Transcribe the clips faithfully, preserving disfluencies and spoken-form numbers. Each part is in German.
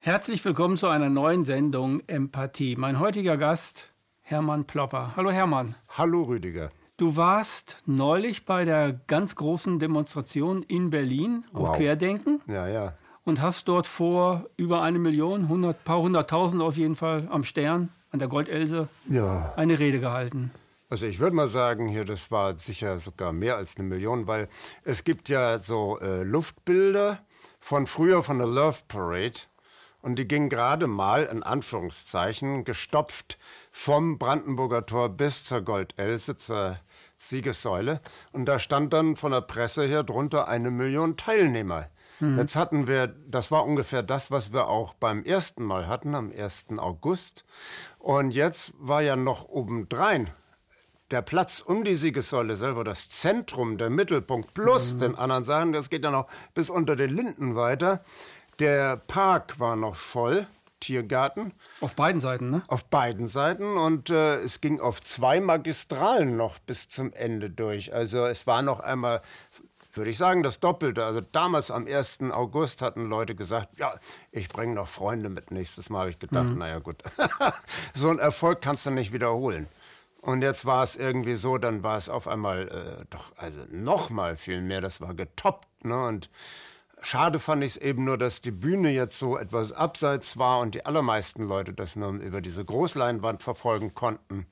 Herzlich willkommen zu einer neuen Sendung Empathie. Mein heutiger Gast, Hermann Plopper. Hallo Hermann. Hallo Rüdiger. Du warst neulich bei der ganz großen Demonstration in Berlin auf Wow. Querdenken. Ja, ja. Und hast dort vor über eine Million, hundert, paar hunderttausend auf jeden Fall am Stern, an der Goldelse, Ja. eine Rede gehalten. Also ich würde mal sagen, hier, das war sicher sogar mehr als eine Million, weil es gibt ja so äh, Luftbilder von früher von der Love Parade. Und die ging gerade mal, in Anführungszeichen, gestopft vom Brandenburger Tor bis zur Goldelse, zur Siegessäule. Und da stand dann von der Presse her drunter eine Million Teilnehmer. Mhm. Jetzt hatten wir, das war ungefähr das, was wir auch beim ersten Mal hatten, am ersten August. Und jetzt war ja noch obendrein der Platz um die Siegessäule selber, das Zentrum, der Mittelpunkt, plus mhm. den anderen Sachen, das geht ja noch bis unter den Linden weiter. Der Park war noch voll, Tiergarten. Auf beiden Seiten, ne? Auf beiden Seiten und äh, es ging auf zwei Magistralen noch bis zum Ende durch. Also es war noch einmal, würde ich sagen, das Doppelte. Also damals am ersten August hatten Leute gesagt, ja, ich bringe noch Freunde mit. Nächstes Mal habe ich gedacht, mhm. naja gut, so einen Erfolg kannst du nicht wiederholen. Und jetzt war es irgendwie so, dann war es auf einmal äh, doch, also noch mal viel mehr, das war getoppt, ne? Und schade fand ich es eben nur, dass die Bühne jetzt so etwas abseits war und die allermeisten Leute das nur über diese Großleinwand verfolgen konnten.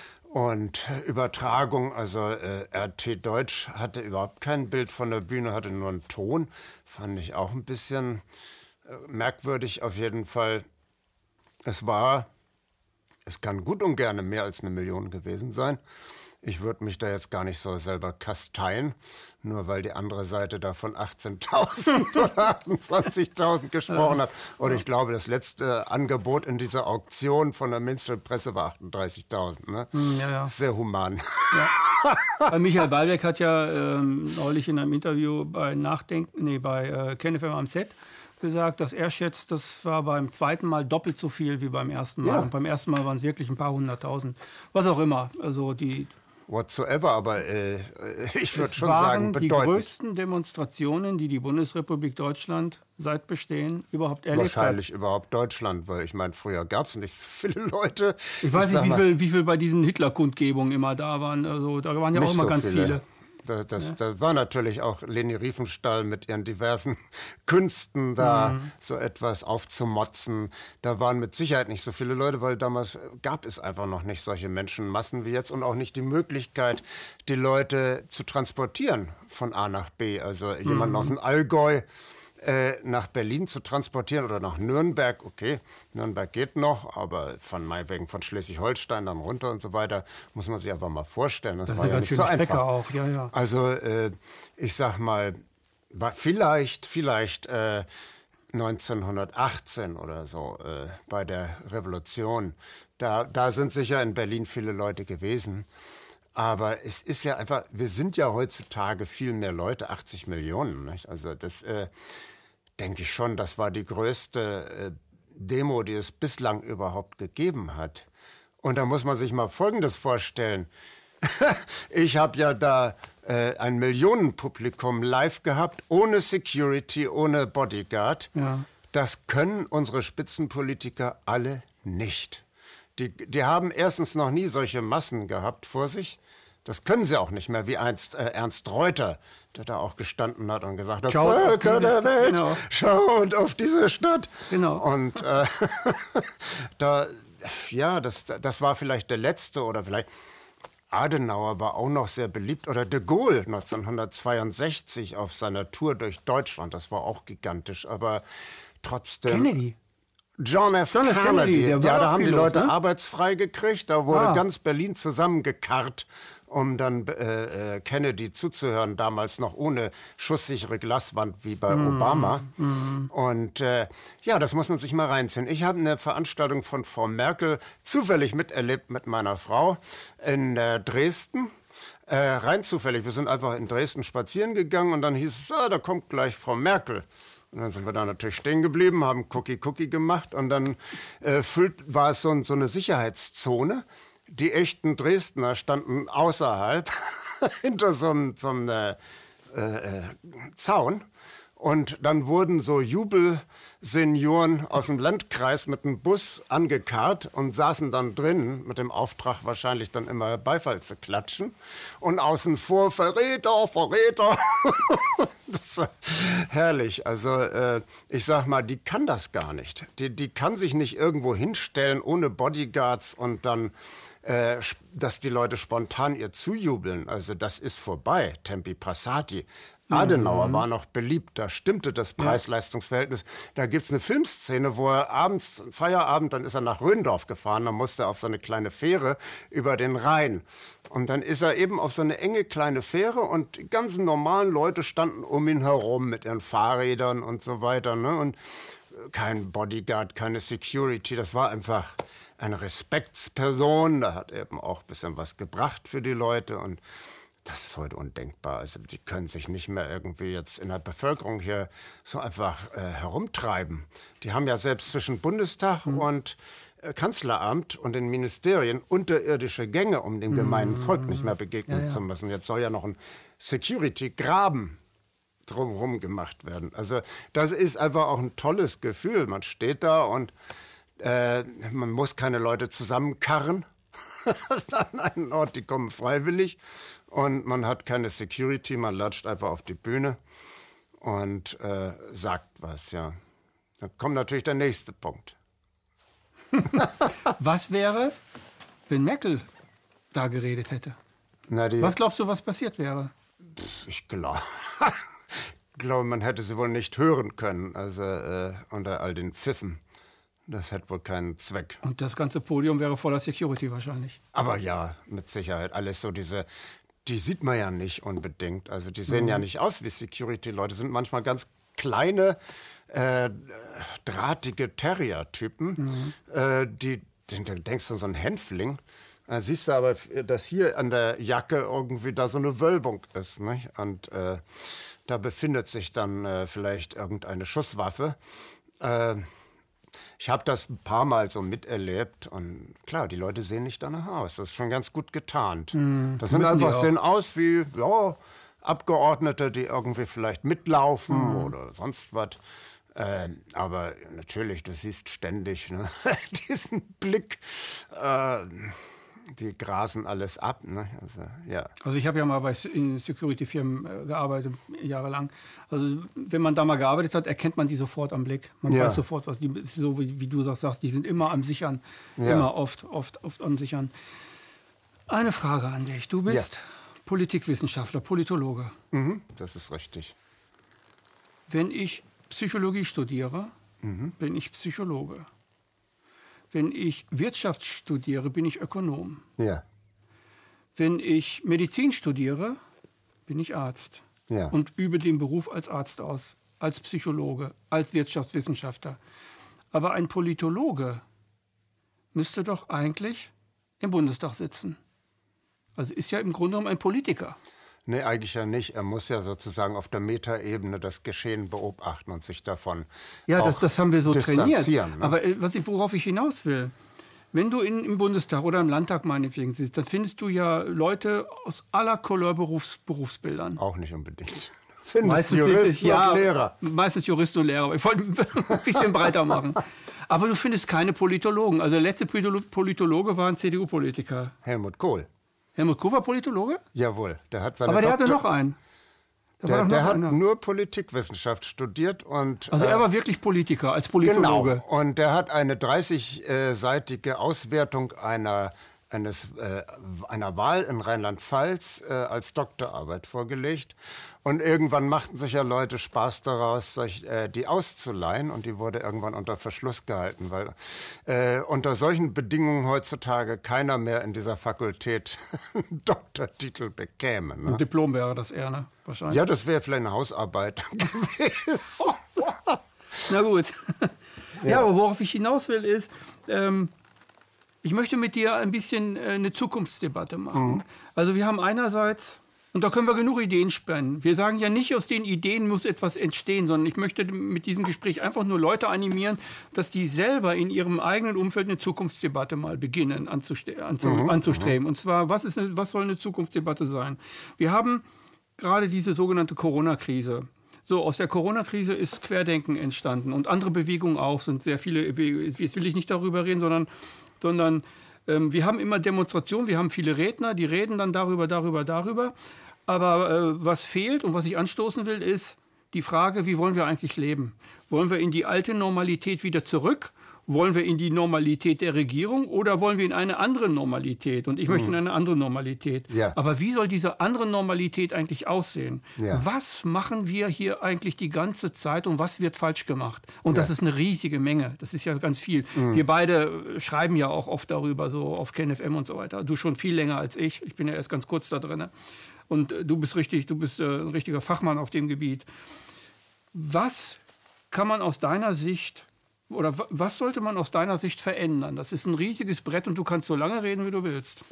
Und Übertragung, also äh, R T Deutsch hatte überhaupt kein Bild von der Bühne, hatte nur einen Ton. Fand ich auch ein bisschen äh, merkwürdig auf jeden Fall. Es war, es kann gut und gerne mehr als eine Million gewesen sein. Ich würde mich da jetzt gar nicht so selber kasteien, nur weil die andere Seite da von achtzehntausend oder achtundzwanzigtausend gesprochen ja. hat. Und ich glaube, das letzte Angebot in dieser Auktion von der Minstrel-Presse war achtunddreißigtausend. Ne? Ja, ja. Sehr human. Ja. Michael Ballbeck hat ja ähm, neulich in einem Interview bei Nachdenken, nee, bei äh, KenFM am Set gesagt, dass er schätzt, das war beim zweiten Mal doppelt so viel wie beim ersten Mal. Ja. Und beim ersten Mal waren es wirklich ein paar hunderttausend. Was auch immer. Also die Whatsoever, aber äh, ich würde schon waren sagen, bedeutend. Die größten Demonstrationen, die die Bundesrepublik Deutschland seit Bestehen überhaupt erlebt hat. Wahrscheinlich überhaupt Deutschland, weil ich meine, früher gab es nicht so viele Leute. Ich weiß ich nicht, wie viel, wie viel bei diesen Hitler-Kundgebungen immer da waren. Also da waren ja auch immer so ganz viele. viele. Da, das, ja. da war natürlich auch Leni Riefenstahl mit ihren diversen Künsten da, mhm. so etwas aufzumotzen. Da waren mit Sicherheit nicht so viele Leute, weil damals gab es einfach noch nicht solche Menschenmassen wie jetzt und auch nicht die Möglichkeit, die Leute zu transportieren von A nach B. Also jemanden mhm. aus dem Allgäu äh, nach Berlin zu transportieren oder nach Nürnberg, okay, Nürnberg geht noch, aber von meinetwegen von Schleswig-Holstein dann runter und so weiter, muss man sich einfach mal vorstellen. Das, das war ist ja nicht so einfach. Auch. Ja, ja. Also äh, ich sag mal, war vielleicht, vielleicht äh, neunzehnhundertachtzehn oder so äh, bei der Revolution, da, da sind sicher in Berlin viele Leute gewesen. Aber es ist ja einfach, wir sind ja heutzutage viel mehr Leute, achtzig Millionen. Nicht? Also das äh, denke ich schon, das war die größte äh, Demo, die es bislang überhaupt gegeben hat. Und da muss man sich mal Folgendes vorstellen. Ich habe ja da äh, ein Millionenpublikum live gehabt, ohne Security, ohne Bodyguard. Ja. Das können unsere Spitzenpolitiker alle nicht. Die, die haben erstens noch nie solche Massen gehabt vor sich. Das können sie auch nicht mehr, wie einst äh, Ernst Reuter, der da auch gestanden hat und gesagt hat, Völker der Welt, genau. Schaut auf diese Stadt. Genau. Und äh, da, ja, das, das war vielleicht der letzte oder vielleicht Adenauer war auch noch sehr beliebt oder de Gaulle neunzehnhundertzweiundsechzig auf seiner Tour durch Deutschland, das war auch gigantisch, aber trotzdem... Kennedy. John F. John F. Kennedy, Kennedy, ja, da haben die los, Leute ne? arbeitsfrei gekriegt, da wurde ah. ganz Berlin zusammengekarrt, um dann äh, Kennedy zuzuhören, damals noch ohne schusssichere Glaswand wie bei mm. Obama. Mm. Und äh, ja, das muss man sich mal reinziehen. Ich habe eine Veranstaltung von Frau Merkel zufällig miterlebt mit meiner Frau in äh, Dresden. Äh, rein zufällig, wir sind einfach in Dresden spazieren gegangen und dann hieß es, ah, da kommt gleich Frau Merkel. Und dann sind wir da natürlich stehen geblieben, haben Cookie-Cookie gemacht und dann äh, füllt, war es so, so eine Sicherheitszone. Die echten Dresdner standen außerhalb, hinter so einem, so einem äh, äh, Zaun. Und dann wurden so Jubelsenioren aus dem Landkreis mit einem Bus angekarrt und saßen dann drin, mit dem Auftrag wahrscheinlich dann immer Beifall zu klatschen. Und außen vor Verräter, Verräter. Das war herrlich. Also äh, ich sag mal, die kann das gar nicht. Die, die kann sich nicht irgendwo hinstellen ohne Bodyguards und dann, äh, dass die Leute spontan ihr zujubeln. Also das ist vorbei. Tempi passati. Adenauer mhm. war noch beliebt, da stimmte das Preis-Leistungs-Verhältnis. Da gibt es eine Filmszene, wo er abends, Feierabend, dann ist er nach Röndorf gefahren, dann musste er auf so eine kleine Fähre über den Rhein. Und dann ist er eben auf so eine enge kleine Fähre und die ganzen normalen Leute standen um ihn herum mit ihren Fahrrädern und so weiter. Ne? Und kein Bodyguard, keine Security, das war einfach eine Respektsperson. Da hat er eben auch ein bisschen was gebracht für die Leute und das ist heute undenkbar. Also die können sich nicht mehr irgendwie jetzt in der Bevölkerung hier so einfach äh, herumtreiben. Die haben ja selbst zwischen Bundestag mhm. und äh, Kanzleramt und den Ministerien unterirdische Gänge, um dem gemeinen Volk nicht mehr begegnen ja, ja. zu müssen. Jetzt soll ja noch ein Security-Graben drumherum gemacht werden. Also das ist einfach auch ein tolles Gefühl. Man steht da und äh, man muss keine Leute zusammenkarren an einen Ort, die kommen freiwillig. Und man hat keine Security, man latscht einfach auf die Bühne und äh, sagt was, ja. Dann kommt natürlich der nächste Punkt. Was wäre, wenn Merkel da geredet hätte? Na, die, was glaubst du, was passiert wäre? Ich glaube, glaube, man hätte sie wohl nicht hören können, also äh, unter all den Pfiffen. Das hätte wohl keinen Zweck. Und das ganze Podium wäre voller Security wahrscheinlich. Aber ja, mit Sicherheit. Alles so diese... Die sieht man ja nicht unbedingt. Also die sehen mhm. ja nicht aus wie Security-Leute. Sind manchmal ganz kleine, äh, drahtige Terrier-Typen. Mhm. Äh, die, die, da denkst du an so einen Hänfling. Da siehst du aber, dass hier an der Jacke irgendwie da so eine Wölbung ist. Nicht? Und äh, da befindet sich dann äh, vielleicht irgendeine Schusswaffe. Äh, Ich habe das ein paar Mal so miterlebt und klar, die Leute sehen nicht danach aus. Das ist schon ganz gut getarnt. Mm, das sind einfach, sehen aus wie ja, Abgeordnete, die irgendwie vielleicht mitlaufen mm. oder sonst was. Äh, aber natürlich, du siehst ständig ne, diesen Blick. Äh, die grasen alles ab. Ne? Also, ja. also ich habe ja mal bei in Security-Firmen äh, gearbeitet, jahrelang. Also wenn man da mal gearbeitet hat, erkennt man die sofort am Blick. Man ja. weiß sofort, was die, so wie, wie du sagst, die sind immer am Sichern. Ja. Immer oft, oft, oft am Sichern. Eine Frage an dich. Du bist ja. Politikwissenschaftler, Politologe. Mhm, das ist richtig. Wenn ich Psychologie studiere, mhm. bin ich Psychologe. Wenn ich Wirtschaft studiere, bin ich Ökonom. Ja. Wenn ich Medizin studiere, bin ich Arzt. Ja. Und übe den Beruf als Arzt aus, als Psychologe, als Wirtschaftswissenschaftler. Aber ein Politologe müsste doch eigentlich im Bundestag sitzen. Also ist ja im Grunde genommen ein Politiker. Nee, eigentlich ja nicht. Er muss ja sozusagen auf der Metaebene das Geschehen beobachten und sich davon Ja, auch das, das haben wir so trainiert. Ne? Aber was ich, worauf ich hinaus will, wenn du in, im Bundestag oder im Landtag meinetwegen siehst, dann findest du ja Leute aus aller Couleur Berufs, Berufsbildern. Auch nicht unbedingt. Findest meistens Jurist ja, und Lehrer. Meistens Jurist und Lehrer. Aber ich wollte ein bisschen breiter machen. Aber du findest keine Politologen. Also der letzte Politologe war ein C D U-Politiker. Helmut Kohl. Helmut Kohl war Politologe? Jawohl. Der hat seine Aber der Doktor- hatte noch einen. Da Der, war der noch hat einer. nur Politikwissenschaft studiert. Und, Also er äh, war wirklich Politiker, als Politologe. Genau. Und der hat eine dreißigseitige Auswertung einer, eines, äh, einer Wahl in Rheinland-Pfalz äh, als Doktorarbeit vorgelegt. Und irgendwann machten sich ja Leute Spaß daraus, sich, äh, die auszuleihen. Und die wurde irgendwann unter Verschluss gehalten, weil äh, unter solchen Bedingungen heutzutage keiner mehr in dieser Fakultät einen Doktortitel bekäme. Ne? Ein Diplom wäre das eher, ne? Wahrscheinlich. Ja, das wäre vielleicht eine Hausarbeit gewesen. Na gut. Ja. ja, aber worauf ich hinaus will, ist, ähm, ich möchte mit dir ein bisschen äh, eine Zukunftsdebatte machen. Mhm. Also wir haben einerseits, und da können wir genug Ideen spannen. Wir sagen ja nicht, aus den Ideen muss etwas entstehen, sondern ich möchte mit diesem Gespräch einfach nur Leute animieren, dass die selber in ihrem eigenen Umfeld eine Zukunftsdebatte mal beginnen anzuste- anzu- mhm. anzustreben. Und zwar, was, ist eine, was soll eine Zukunftsdebatte sein? Wir haben gerade diese sogenannte Corona-Krise. So, aus der Corona-Krise ist Querdenken entstanden und andere Bewegungen auch, sind sehr viele, jetzt will ich nicht darüber reden, sondern, sondern ähm, wir haben immer Demonstrationen, wir haben viele Redner, die reden dann darüber, darüber, darüber. Aber äh, was fehlt und was ich anstoßen will, ist die Frage, wie wollen wir eigentlich leben? Wollen wir in die alte Normalität wieder zurück? Wollen wir in die Normalität der Regierung oder wollen wir in eine andere Normalität? Und ich möchte in eine andere Normalität. Ja. Aber wie soll diese andere Normalität eigentlich aussehen? Ja. Was machen wir hier eigentlich die ganze Zeit und was wird falsch gemacht? Und das Ja. ist eine riesige Menge. Das ist ja ganz viel. Mhm. Wir beide schreiben ja auch oft darüber, so auf KenFM und so weiter. Du schon viel länger als ich. Ich bin ja erst ganz kurz da drin. Und du bist richtig, du bist äh, ein richtiger Fachmann auf dem Gebiet. Was kann man aus deiner Sicht oder was sollte man aus deiner Sicht verändern? Das ist ein riesiges Brett und du kannst so lange reden, wie du willst.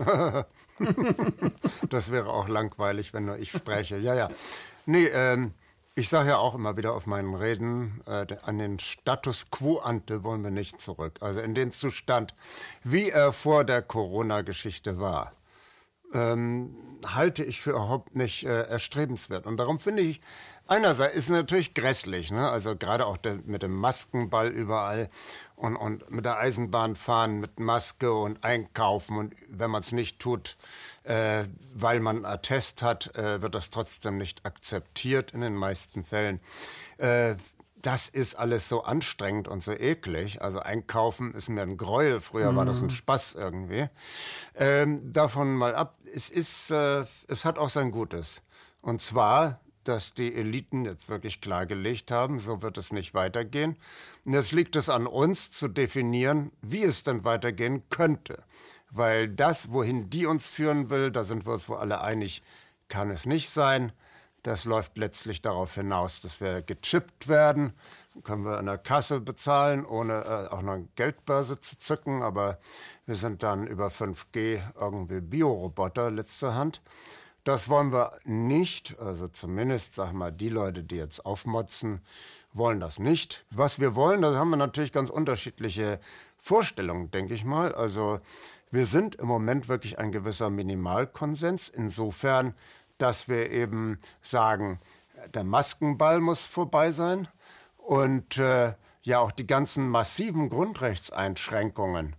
Das wäre auch langweilig, wenn nur ich spreche. Ja, ja. Nee, ähm, ich sage ja auch immer wieder auf meinen Reden, äh, an den Status quo ante wollen wir nicht zurück. Also in den Zustand, wie er vor der Corona-Geschichte war. Ähm, halte ich für überhaupt nicht äh, erstrebenswert. Und darum finde ich, einerseits ist es natürlich grässlich, ne? Also gerade auch der, mit dem Maskenball überall und, und mit der Eisenbahn fahren mit Maske und einkaufen. Und wenn man es nicht tut, äh, weil man einen Attest hat, äh, wird das trotzdem nicht akzeptiert in den meisten Fällen. Äh, Das ist alles so anstrengend und so eklig. Also einkaufen ist mir ein Gräuel. Früher war das ein Spaß irgendwie. Ähm, davon mal ab. Es ist, äh, es hat auch sein Gutes. Und zwar, dass die Eliten jetzt wirklich klargelegt haben, so wird es nicht weitergehen. Und jetzt liegt es an uns zu definieren, wie es denn weitergehen könnte. Weil das, wohin die uns führen will, da sind wir uns wohl alle einig, kann es nicht sein. Das läuft letztlich darauf hinaus, dass wir gechippt werden. Dann können wir an der Kasse bezahlen, ohne äh, auch noch eine Geldbörse zu zücken. Aber wir sind dann über fünf G irgendwie Bioroboter letzter Hand. Das wollen wir nicht. Also zumindest, sag mal, die Leute, die jetzt aufmotzen, wollen das nicht. Was wir wollen, da haben wir natürlich ganz unterschiedliche Vorstellungen, denke ich mal. Also wir sind im Moment wirklich ein gewisser Minimalkonsens. Insofern, dass wir eben sagen, der Maskenball muss vorbei sein und äh, ja auch die ganzen massiven Grundrechtseinschränkungen,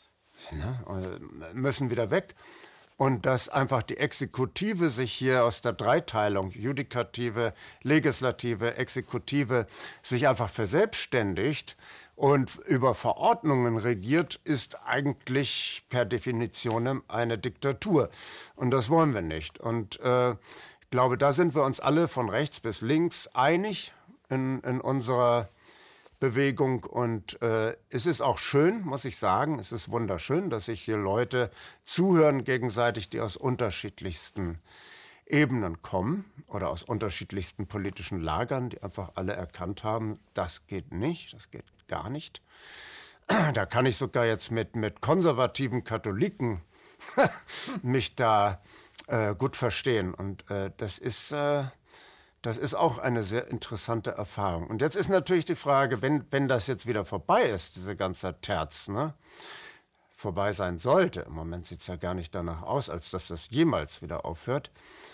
ne, müssen wieder weg. Und dass einfach die Exekutive sich hier aus der Dreiteilung, Judikative, Legislative, Exekutive, sich einfach verselbstständigt und über Verordnungen regiert, ist eigentlich per Definition eine Diktatur. Und das wollen wir nicht. Und äh, ich glaube, da sind wir uns alle von rechts bis links einig in, in unserer Bewegung. Und äh, es ist auch schön, muss ich sagen, es ist wunderschön, dass sich hier Leute zuhören gegenseitig, die aus unterschiedlichsten Ebenen kommen oder aus unterschiedlichsten politischen Lagern, die einfach alle erkannt haben, das geht nicht, das geht gar nicht. Da kann ich sogar jetzt mit, mit konservativen Katholiken mich da äh, gut verstehen. Und äh, das ist, äh, das ist auch eine sehr interessante Erfahrung. Und jetzt ist natürlich die Frage, wenn, wenn das jetzt wieder vorbei ist, diese ganze Terz, ne, vorbei sein sollte, im Moment sieht es ja gar nicht danach aus, als dass das jemals wieder aufhört,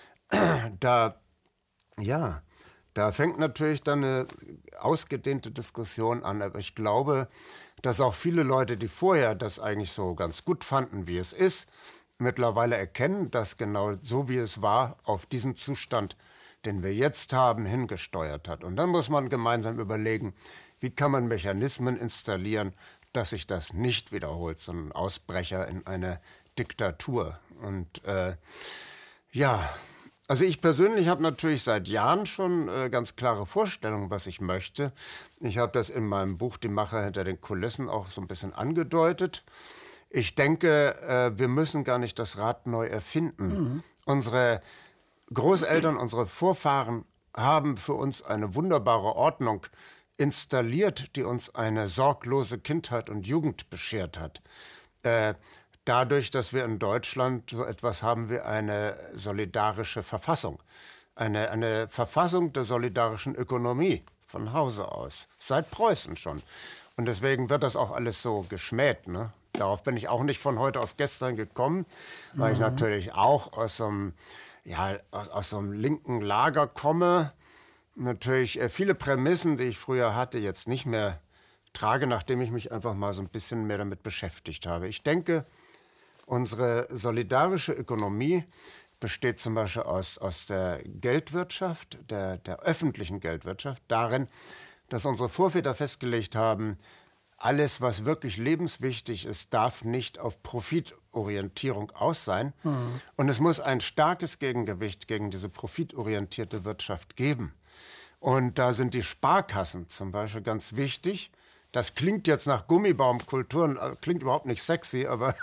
da, ja, da fängt natürlich dann eine ausgedehnte Diskussion an. Aber ich glaube, dass auch viele Leute, die vorher das eigentlich so ganz gut fanden, wie es ist, mittlerweile erkennen, dass genau so, wie es war, auf diesen Zustand, den wir jetzt haben, hingesteuert hat. Und dann muss man gemeinsam überlegen, wie kann man Mechanismen installieren, dass sich das nicht wiederholt, so ein Ausbrecher in eine Diktatur. Und äh, ja, also ich persönlich habe natürlich seit Jahren schon äh, ganz klare Vorstellungen, was ich möchte. Ich habe das in meinem Buch Die Macher hinter den Kulissen auch so ein bisschen angedeutet. Ich denke, äh, wir müssen gar nicht das Rad neu erfinden. Mhm. Unsere Großeltern, unsere Vorfahren haben für uns eine wunderbare Ordnung installiert, die uns eine sorglose Kindheit und Jugend beschert hat. Äh, Dadurch, dass wir in Deutschland so etwas haben wie eine solidarische Verfassung. Eine, eine Verfassung der solidarischen Ökonomie von Hause aus. Seit Preußen schon. Und deswegen wird das auch alles so geschmäht. Ne? Darauf bin ich auch nicht von heute auf gestern gekommen, weil mhm. ich natürlich auch aus so einem, ja, aus, aus so einem linken Lager komme. natürlich äh, viele Prämissen, die ich früher hatte, jetzt nicht mehr trage, nachdem ich mich einfach mal so ein bisschen mehr damit beschäftigt habe. Ich denke, unsere solidarische Ökonomie besteht zum Beispiel aus, aus der Geldwirtschaft, der, der öffentlichen Geldwirtschaft, darin, dass unsere Vorväter festgelegt haben, alles, was wirklich lebenswichtig ist, darf nicht auf Profitorientierung aus sein. Mhm. Und es muss ein starkes Gegengewicht gegen diese profitorientierte Wirtschaft geben. Und da sind die Sparkassen zum Beispiel ganz wichtig. Das klingt jetzt nach Gummibaumkulturen, klingt überhaupt nicht sexy, aber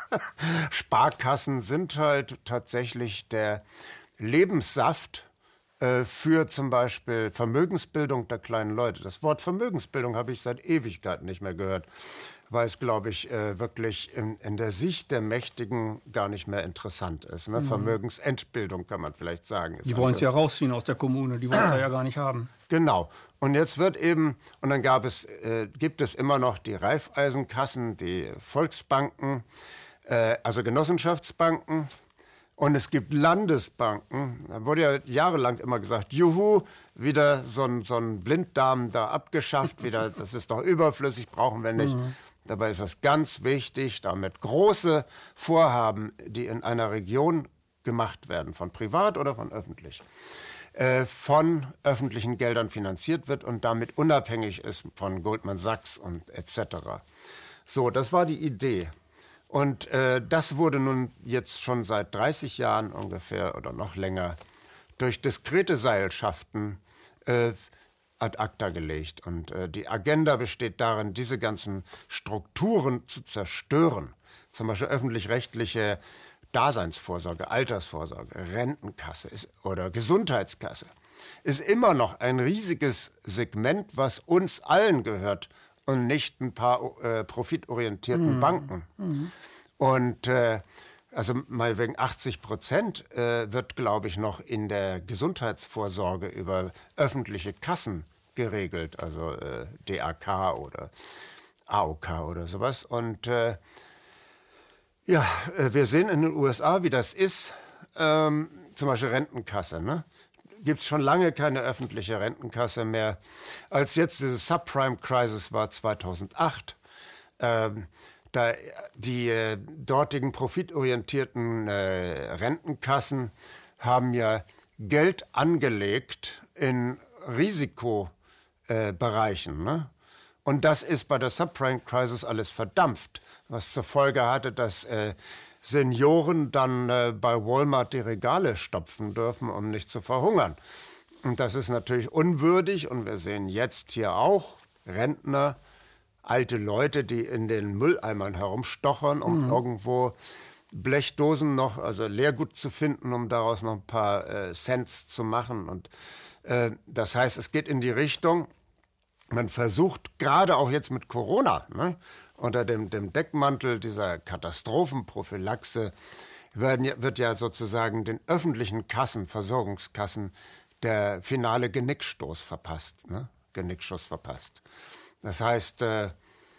Sparkassen sind halt tatsächlich der Lebenssaft äh, für zum Beispiel Vermögensbildung der kleinen Leute. Das Wort Vermögensbildung habe ich seit Ewigkeiten nicht mehr gehört, weil es, glaube ich, äh, wirklich in, in der Sicht der Mächtigen gar nicht mehr interessant ist. Ne? Mhm. Vermögensentbildung kann man vielleicht sagen. Die wollen es ja rausziehen aus der Kommune, die wollen es ja gar nicht haben. Genau. Und jetzt wird eben, und dann gab es, äh, gibt es immer noch die Raiffeisenkassen, die Volksbanken, äh, also Genossenschaftsbanken. Und es gibt Landesbanken. Da wurde ja jahrelang immer gesagt, juhu, wieder so ein, so ein Blinddarm da abgeschafft, wieder, das ist doch überflüssig, brauchen wir nicht. Mhm. Dabei ist das ganz wichtig, damit große Vorhaben, die in einer Region gemacht werden, von privat oder von öffentlich, äh, von öffentlichen Geldern finanziert wird und damit unabhängig ist von Goldman Sachs und et cetera. So, das war die Idee. Und äh, das wurde nun jetzt schon seit dreißig Jahren ungefähr oder noch länger durch diskrete Seilschaften äh, ad acta gelegt. Und äh, die Agenda besteht darin, diese ganzen Strukturen zu zerstören. Zum Beispiel öffentlich-rechtliche Daseinsvorsorge, Altersvorsorge, Rentenkasse ist, oder Gesundheitskasse ist immer noch ein riesiges Segment, was uns allen gehört und nicht ein paar äh, profitorientierten mhm. Banken. Mhm. Und äh, also mal wegen achtzig Prozent äh, wird, glaube ich, noch in der Gesundheitsvorsorge über öffentliche Kassen geregelt, also äh, D A K oder A O K oder sowas. Und äh, ja, äh, wir sehen in den U S A, wie das ist, ähm, zum Beispiel Rentenkasse, ne? Gibt es schon lange keine öffentliche Rentenkasse mehr. Als jetzt diese Subprime-Crisis war zweitausendacht, ähm, da die äh, dortigen profitorientierten äh, Rentenkassen haben ja Geld angelegt in Risikobereichen. Äh, ne? Und das ist bei der Subprime-Crisis alles verdampft, was zur Folge hatte, dass äh, Senioren dann äh, bei Walmart die Regale stopfen dürfen, um nicht zu verhungern. Und das ist natürlich unwürdig. Und wir sehen jetzt hier auch Rentner, alte Leute, die in den Mülleimern herumstochern, um mhm. irgendwo Blechdosen noch, also Leergut zu finden, um daraus noch ein paar äh, Cents zu machen. Und äh, das heißt, es geht in die Richtung, man versucht gerade auch jetzt mit Corona, ne, unter dem, dem Deckmantel dieser Katastrophenprophylaxe werden, wird ja sozusagen den öffentlichen Kassen, Versorgungskassen, der finale Genickstoß verpasst, ne? Genickschuss verpasst. Das heißt, äh,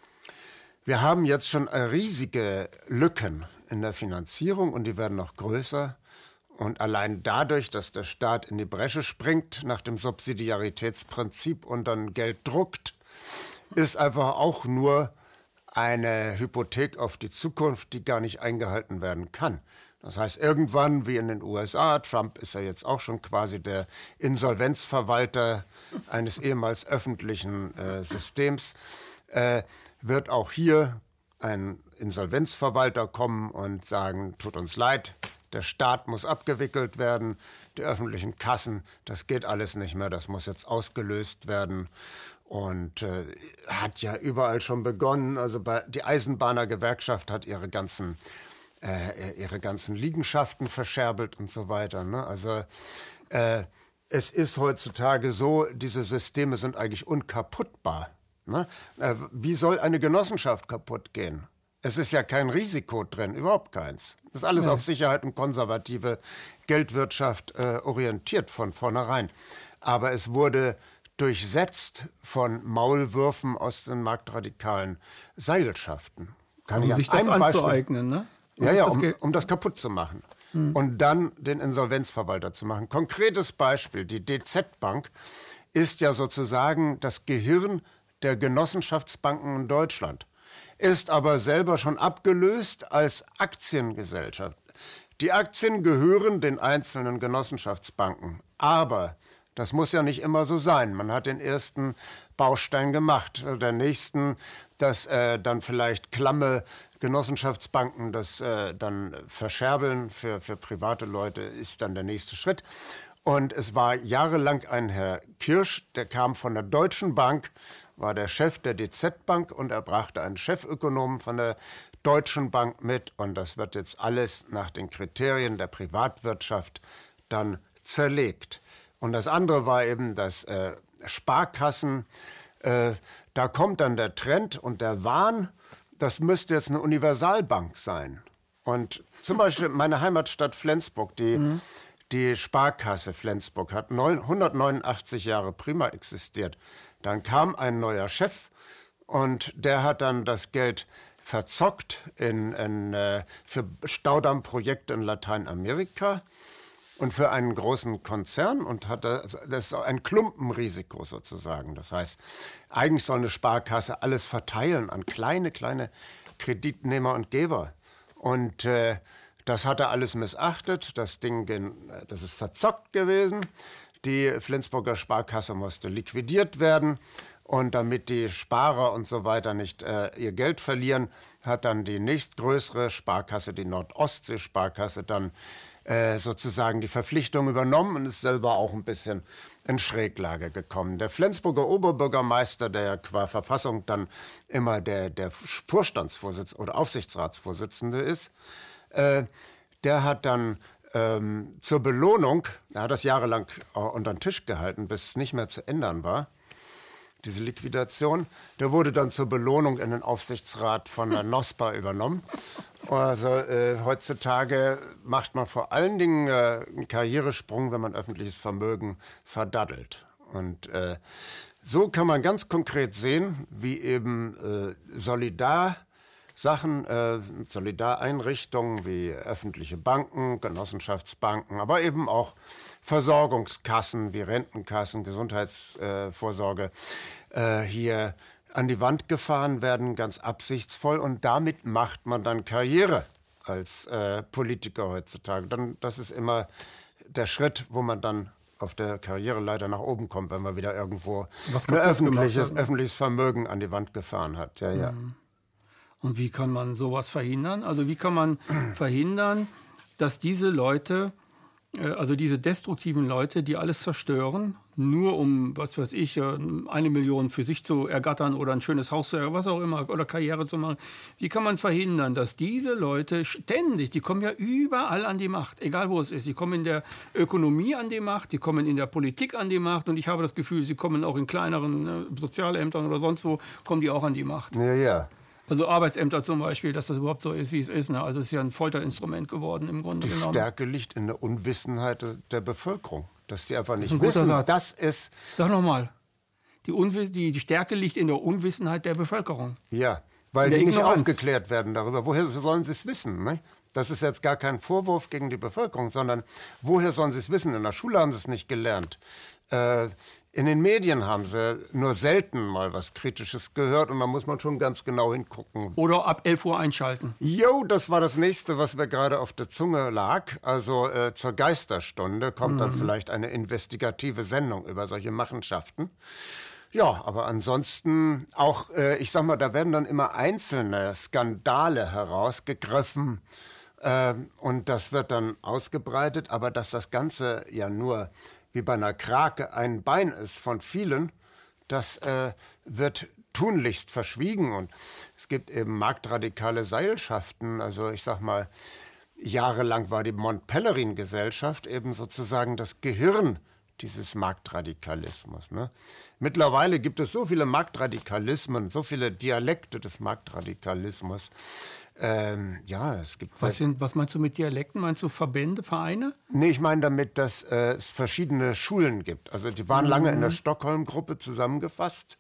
wir haben jetzt schon riesige Lücken in der Finanzierung und die werden noch größer. Und allein dadurch, dass der Staat in die Bresche springt nach dem Subsidiaritätsprinzip und dann Geld druckt, ist einfach auch nur eine Hypothek auf die Zukunft, die gar nicht eingehalten werden kann. Das heißt, irgendwann, wie in den U S A, Trump ist ja jetzt auch schon quasi der Insolvenzverwalter eines ehemals öffentlichen äh, Systems, äh, wird auch hier ein Insolvenzverwalter kommen und sagen, tut uns leid, der Staat muss abgewickelt werden, die öffentlichen Kassen, das geht alles nicht mehr, das muss jetzt ausgelöst werden. Und äh, hat ja überall schon begonnen. Also bei, die Eisenbahnergewerkschaft hat ihre ganzen, äh, ihre ganzen Liegenschaften verscherbelt und so weiter. Ne? Also äh, es ist heutzutage so, diese Systeme sind eigentlich unkaputtbar. Ne? Äh, wie soll eine Genossenschaft kaputt gehen? Es ist ja kein Risiko drin, überhaupt keins. Das ist alles ja. auf Sicherheit und konservative Geldwirtschaft äh, orientiert von vornherein. Aber es wurde durchsetzt von Maulwürfen aus den marktradikalen Seilschaften. Kann um ich sich das anzueignen, ne? Um ja, ja, um, um das kaputt zu machen. mhm. und dann den Insolvenzverwalter zu machen. Konkretes Beispiel, die D Z-Bank ist ja sozusagen das Gehirn der Genossenschaftsbanken in Deutschland, ist aber selber schon abgelöst als Aktiengesellschaft. Die Aktien gehören den einzelnen Genossenschaftsbanken, aber das muss ja nicht immer so sein. Man hat den ersten Baustein gemacht, der nächsten, dass äh, dann vielleicht klamme Genossenschaftsbanken das äh, dann verscherbeln für, für private Leute, ist dann der nächste Schritt. Und es war jahrelang ein Herr Kirsch, der kam von der Deutschen Bank, war der Chef der D Z-Bank und er brachte einen Chefökonomen von der Deutschen Bank mit. Und das wird jetzt alles nach den Kriterien der Privatwirtschaft dann zerlegt. Und das andere war eben, dass äh, Sparkassen, äh, da kommt dann der Trend und der Wahn, das müsste jetzt eine Universalbank sein. Und zum Beispiel meine Heimatstadt Flensburg, die, mhm. die Sparkasse Flensburg hat hundertneunundachtzig Jahre prima existiert. Dann kam ein neuer Chef und der hat dann das Geld verzockt in, in, äh, für Staudammprojekte in Lateinamerika und für einen großen Konzern und hatte, das ist ein Klumpenrisiko sozusagen. Das heißt, eigentlich soll eine Sparkasse alles verteilen an kleine, kleine Kreditnehmer und Geber. Und äh, das hat er alles missachtet. Das Ding, das ist verzockt gewesen. Die Flensburger Sparkasse musste liquidiert werden. Und damit die Sparer und so weiter nicht äh, ihr Geld verlieren, hat dann die nächstgrößere Sparkasse, die Nordostsee-Sparkasse, dann äh, sozusagen die Verpflichtung übernommen und ist selber auch ein bisschen in Schräglage gekommen. Der Flensburger Oberbürgermeister, der ja qua Verfassung dann immer der, der Vorstandsvorsitzende oder Aufsichtsratsvorsitzende ist, äh, der hat dann ähm, zur Belohnung, er hat das jahrelang unter den Tisch gehalten, bis es nicht mehr zu ändern war, diese Liquidation, der wurde dann zur Belohnung in den Aufsichtsrat von der NOSPA übernommen. Also äh, heutzutage macht man vor allen Dingen äh, einen Karrieresprung, wenn man öffentliches Vermögen verdaddelt. Und äh, so kann man ganz konkret sehen, wie eben äh, Solidarsachen, äh, Solidareinrichtungen wie öffentliche Banken, Genossenschaftsbanken, aber eben auch Versorgungskassen wie Rentenkassen, Gesundheitsvorsorge äh, hier an die Wand gefahren werden, ganz absichtsvoll. Und damit macht man dann Karriere als äh, Politiker heutzutage. Dann, das ist immer der Schritt, wo man dann auf der Karriereleiter nach oben kommt, wenn man wieder irgendwo ein öffentliches, öffentliches Vermögen an die Wand gefahren hat. Ja, ja. Und wie kann man sowas verhindern? Also wie kann man verhindern, dass diese Leute, also diese destruktiven Leute, die alles zerstören, nur um, was weiß ich, eine Million für sich zu ergattern oder ein schönes Haus, was auch immer, oder Karriere zu machen. Wie kann man verhindern, dass diese Leute ständig, die kommen ja überall an die Macht, egal wo es ist. Die kommen in der Ökonomie an die Macht, die kommen in der Politik an die Macht und ich habe das Gefühl, sie kommen auch in kleineren äh, Sozialämtern oder sonst wo, kommen die auch an die Macht. Ja, ja. Also Arbeitsämter zum Beispiel, dass das überhaupt so ist, wie es ist. Ne? Also es ist ja ein Folterinstrument geworden im Grunde Die genommen. Die Stärke liegt in der Unwissenheit der Bevölkerung. Dass sie einfach nicht das ist ein wissen, Satz. das ist... Sag nochmal. Die, die, die Stärke liegt in der Unwissenheit der Bevölkerung. Ja, weil die Ignoranz. nicht aufgeklärt werden darüber. Woher sollen sie es wissen? Ne? Das ist jetzt gar kein Vorwurf gegen die Bevölkerung, sondern woher sollen sie es wissen? In der Schule haben sie es nicht gelernt. Äh, in den Medien haben sie nur selten mal was Kritisches gehört und da muss man schon ganz genau hingucken. Oder ab elf Uhr einschalten. Jo, das war das Nächste, was mir gerade auf der Zunge lag. Also äh, zur Geisterstunde kommt mhm. dann vielleicht eine investigative Sendung über solche Machenschaften. Ja, aber ansonsten auch, äh, ich sag mal, da werden dann immer einzelne Skandale herausgegriffen äh, und das wird dann ausgebreitet, aber dass das Ganze ja nur wie bei einer Krake ein Bein ist von vielen, das äh, wird tunlichst verschwiegen. Und es gibt eben marktradikale Seilschaften. Also ich sag mal, jahrelang war die Mont-Pelerin-Gesellschaft eben sozusagen das Gehirn dieses Marktradikalismus. Ne? Mittlerweile gibt es so viele Marktradikalismen, so viele Dialekte des Marktradikalismus. Ähm, ja, es gibt... Was, sind, was meinst du mit Dialekten? Meinst du Verbände, Vereine? Nee, ich meine damit, dass äh, es verschiedene Schulen gibt. Also die waren mhm. lange in der Stockholm-Gruppe zusammengefasst.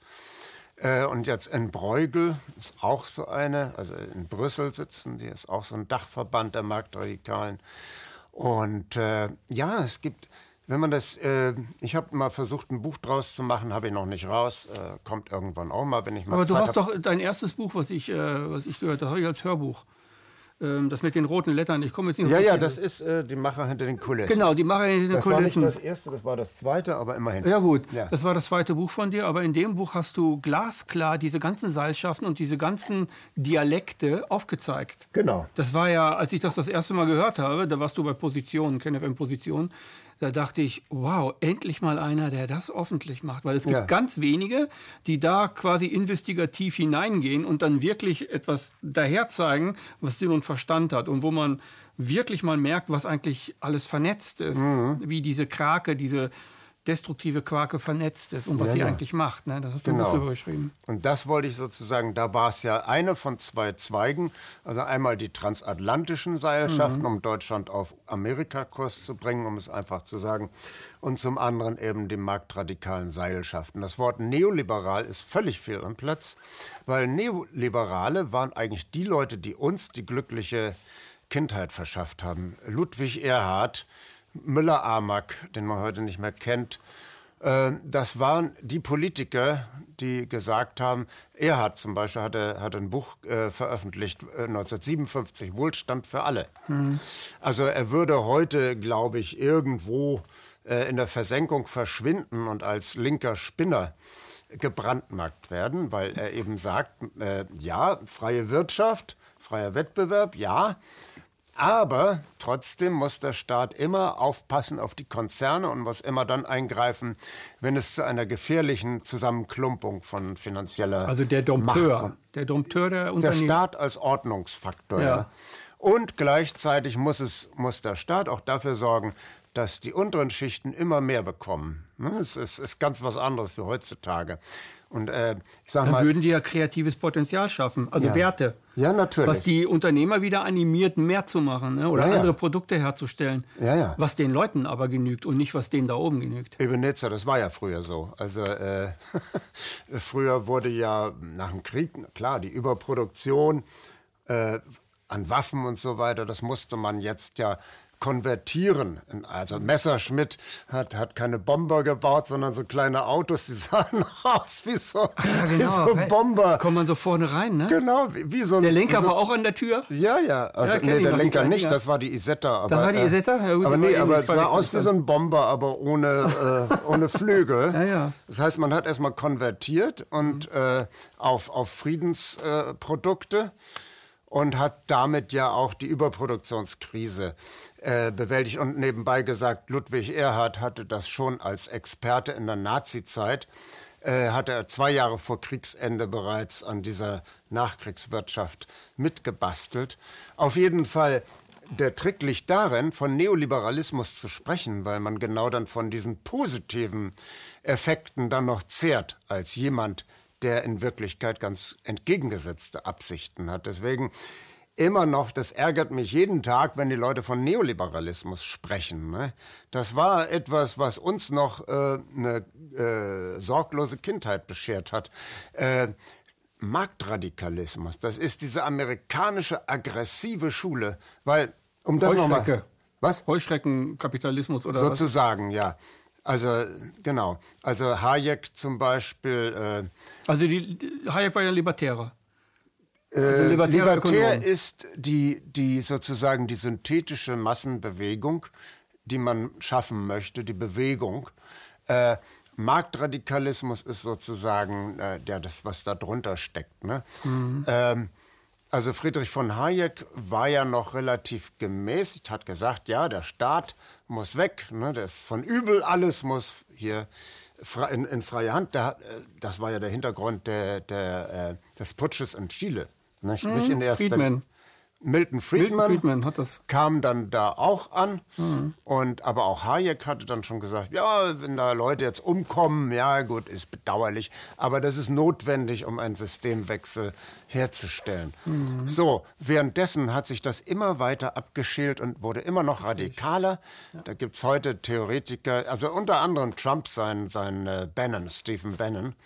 Äh, und jetzt in Bruegel ist auch so eine, also in Brüssel sitzen die, ist auch so ein Dachverband der Marktradikalen. Und äh, ja, es gibt, wenn man das, äh, ich habe mal versucht, ein Buch draus zu machen, habe ich noch nicht raus, äh, kommt irgendwann auch mal, wenn ich mal Aber Zeit du hast hab. doch dein erstes Buch, was ich, äh, was ich gehört habe, habe ich als Hörbuch. Ähm, das mit den roten Lettern. Ich komme jetzt nicht auf Ja, den ja, Titel. das ist äh, die Macher hinter den Kulissen. Genau, die Macher hinter den Das war nicht Kulissen. das erste, das war das zweite, aber immerhin. Ja gut, Ja. das war das zweite Buch von dir, aber in dem Buch hast du glasklar diese ganzen Seilschaften und diese ganzen Dialekte aufgezeigt. Genau. Das war ja, als ich das das erste Mal gehört habe, da warst du bei Positionen, KenFM-Positionen, da dachte ich, wow, endlich mal einer, der das öffentlich macht. Weil es gibt Ja. ganz wenige, die da quasi investigativ hineingehen und dann wirklich etwas daher zeigen, was Sinn und Verstand hat und wo man wirklich mal merkt, was eigentlich alles vernetzt ist. Mhm. Wie diese Krake, diese destruktive Quarke vernetzt ist und was Ja, sie ja. eigentlich macht. Ne? Das hast du Genau. gut drüber geschrieben. Und das wollte ich sozusagen, da war es ja eine von zwei Zweigen. Also einmal die transatlantischen Seilschaften, um Deutschland auf Amerikakurs zu bringen, um es einfach zu sagen. Und zum anderen eben die marktradikalen Seilschaften. Das Wort neoliberal ist völlig fehl am Platz, weil Neoliberale waren eigentlich die Leute, die uns die glückliche Kindheit verschafft haben. Ludwig Erhard, Müller-Amack, den man heute nicht mehr kennt, äh, das waren die Politiker, die gesagt haben, Erhard zum Beispiel hatte, hatte ein Buch äh, veröffentlicht, äh, neunzehnhundertsiebenundfünfzig, Wohlstand für alle. Mhm. Also er würde heute, glaube ich, irgendwo äh, in der Versenkung verschwinden und als linker Spinner gebrandmarkt werden, weil er eben sagt, äh, ja, freie Wirtschaft, freier Wettbewerb, ja, aber trotzdem muss der Staat immer aufpassen auf die Konzerne und muss immer dann eingreifen, wenn es zu einer gefährlichen Zusammenklumpung von finanzieller Also der Macht Dompteur, kommt. der Dompteur der Der Unternehmen. Staat als Ordnungsfaktor. Ja. Ja. Und gleichzeitig muss, es, muss der Staat auch dafür sorgen, dass die unteren Schichten immer mehr bekommen. Ne, Es ist, ist ganz was anderes wie heutzutage. Und äh, ich sag Dann mal, würden die ja kreatives Potenzial schaffen, also Ja. Werte. Ja, natürlich. Was die Unternehmer wieder animiert, mehr zu machen, ne? Oder Ja, ja. andere Produkte herzustellen. Ja, ja. Was den Leuten aber genügt und nicht, was denen da oben genügt. Ebenezer, das war ja früher so. Also äh, früher wurde ja nach dem Krieg, klar, die Überproduktion äh, an Waffen und so weiter, das musste man jetzt ja konvertieren. Also Messerschmitt hat, hat keine Bomber gebaut, sondern so kleine Autos, die sahen noch aus wie so, Ja, wie so Bomber. Kommt man so vorne rein, ne? Genau, wie, wie so ein... Der Lenker wie so, war auch an der Tür. Ja, ja. Also, Ja, kenn nee, ich der noch, die Lenker kleinen nicht, Dinger. das war die Isetta. Aber, Das war die äh, Isetta? Ja, gut, aber die war nee, eben aber nicht es sah verwechselt aus wie so ein Bomber, aber ohne, äh, ohne Flügel. Ja, ja. Das heißt, man hat erstmal konvertiert und äh, auf, auf Friedensprodukte äh, Produkte und hat damit ja auch die Überproduktionskrise äh, bewältigt. Und nebenbei gesagt, Ludwig Erhard hatte das schon als Experte in der Nazizeit, äh, hatte er zwei Jahre vor Kriegsende bereits an dieser Nachkriegswirtschaft mitgebastelt. Auf jeden Fall, der Trick liegt darin, von Neoliberalismus zu sprechen, weil man genau dann von diesen positiven Effekten dann noch zehrt, als jemand, der in Wirklichkeit ganz entgegengesetzte Absichten hat. Deswegen immer noch, das ärgert mich jeden Tag, wenn die Leute von Neoliberalismus sprechen. Ne? Das war etwas, was uns noch äh, eine äh, sorglose Kindheit beschert hat. Äh, Marktradikalismus, das ist diese amerikanische aggressive Schule, weil, um das nochmal... Heuschrecke. Was? Heuschreckenkapitalismus oder was? Sozusagen, ja. Also, genau. Also Hayek zum Beispiel... Äh, Also die, die Hayek war ja Libertärer. Äh, libertärer Libertär Ökonom. ist die, die sozusagen die synthetische Massenbewegung, die man schaffen möchte, die Bewegung. Äh, Marktradikalismus ist sozusagen äh, der, das, was da drunter steckt. Ne? Mhm. Ähm, also Friedrich von Hayek war ja noch relativ gemäßigt, hat gesagt, ja, der Staat muss weg, ne? Das von übel, alles muss hier in, in freie Hand. Der, das war ja der Hintergrund der, der, des Putsches in Chile. Nicht, Mhm. nicht in erster Friedman. Milton Friedman, Milton Friedman hat das. kam dann da auch an. Mhm. Und, aber auch Hayek hatte dann schon gesagt, ja, wenn da Leute jetzt umkommen, ja gut, ist bedauerlich. Aber das ist notwendig, um einen Systemwechsel herzustellen. Mhm. So, währenddessen hat sich das immer weiter abgeschält und wurde immer noch radikaler. Ja. Da gibt es heute Theoretiker, also unter anderem Trump, sein, sein äh, Bannon, Stephen Bannon,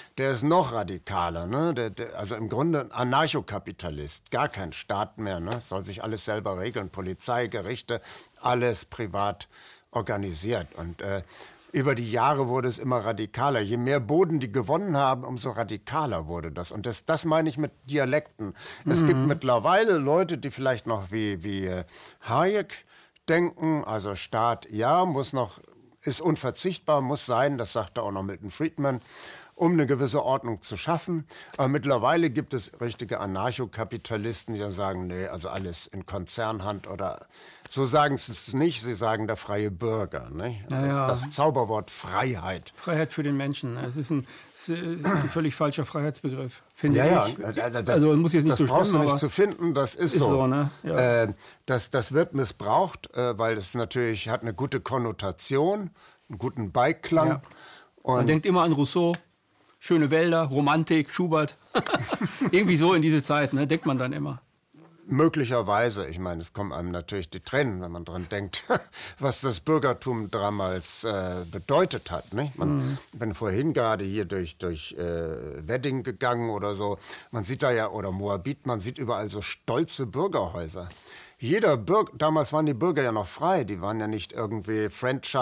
der ist noch radikaler. Ne? Der, der, also im Grunde ein Anarchokapitalist, gar kein Staat mehr. Ne? Soll sich alles selber regeln, Polizei, Gerichte, alles privat organisiert. Und äh, über die Jahre wurde es immer radikaler. Je mehr Boden die gewonnen haben, umso radikaler wurde das. Und das, das meine ich mit Dialekten. Mhm. Es gibt mittlerweile Leute, die vielleicht noch wie, wie Hayek denken, also Staat, ja, muss noch, ist unverzichtbar, muss sein, das sagte auch noch Milton Friedman, um eine gewisse Ordnung zu schaffen. Aber mittlerweile gibt es richtige Anarchokapitalisten, die dann sagen, nee, also alles in Konzernhand oder so sagen sie es nicht, sie sagen der freie Bürger. Ne? Ja, das ja. ist das Zauberwort Freiheit. Freiheit für den Menschen. Es ist ein, es ist ein völlig falscher Freiheitsbegriff, finde ja, ich. Ja, das, also muss jetzt nicht das so brauchst stimmen, du nicht aber zu finden, das ist, ist so. so, ne? Ja. Äh, das, das wird missbraucht, äh, weil es natürlich hat eine gute Konnotation, einen guten Beiklang. Ja. Und Man denkt immer an Rousseau. Schöne Wälder, Romantik, Schubert. Irgendwie so in diese Zeit, ne, denkt man dann immer. Möglicherweise. Ich meine, es kommen einem natürlich die Tränen, wenn man dran denkt, was das Bürgertum damals äh, bedeutet hat. Nicht? Man, mhm. Ich bin vorhin gerade hier durch, durch äh, Wedding gegangen oder so. Man sieht da ja, oder Moabit, man sieht überall so stolze Bürgerhäuser. Jeder Bürger, damals waren die Bürger ja noch frei, die waren ja nicht irgendwie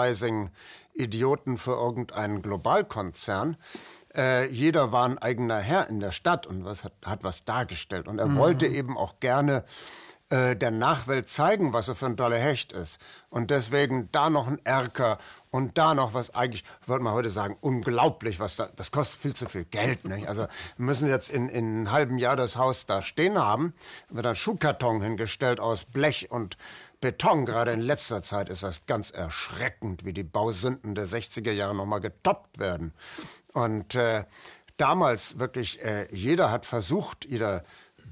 Franchising-Idioten für irgendeinen Globalkonzern. Äh, jeder war ein eigener Herr in der Stadt und was hat, hat was dargestellt. Und er mhm. wollte eben auch gerne äh, der Nachwelt zeigen, was er für ein toller Hecht ist. Und deswegen da noch ein Erker und da noch was eigentlich, würde man heute sagen, unglaublich, was da, das kostet viel zu viel Geld. Nicht? Also wir müssen jetzt in, in einem halben Jahr das Haus da stehen haben, wird ein Schuhkarton hingestellt aus Blech und Beton. Gerade in letzter Zeit ist das ganz erschreckend, wie die Bausünden der sechziger Jahre nochmal getoppt werden. Und äh, damals wirklich, äh, jeder hat versucht, jeder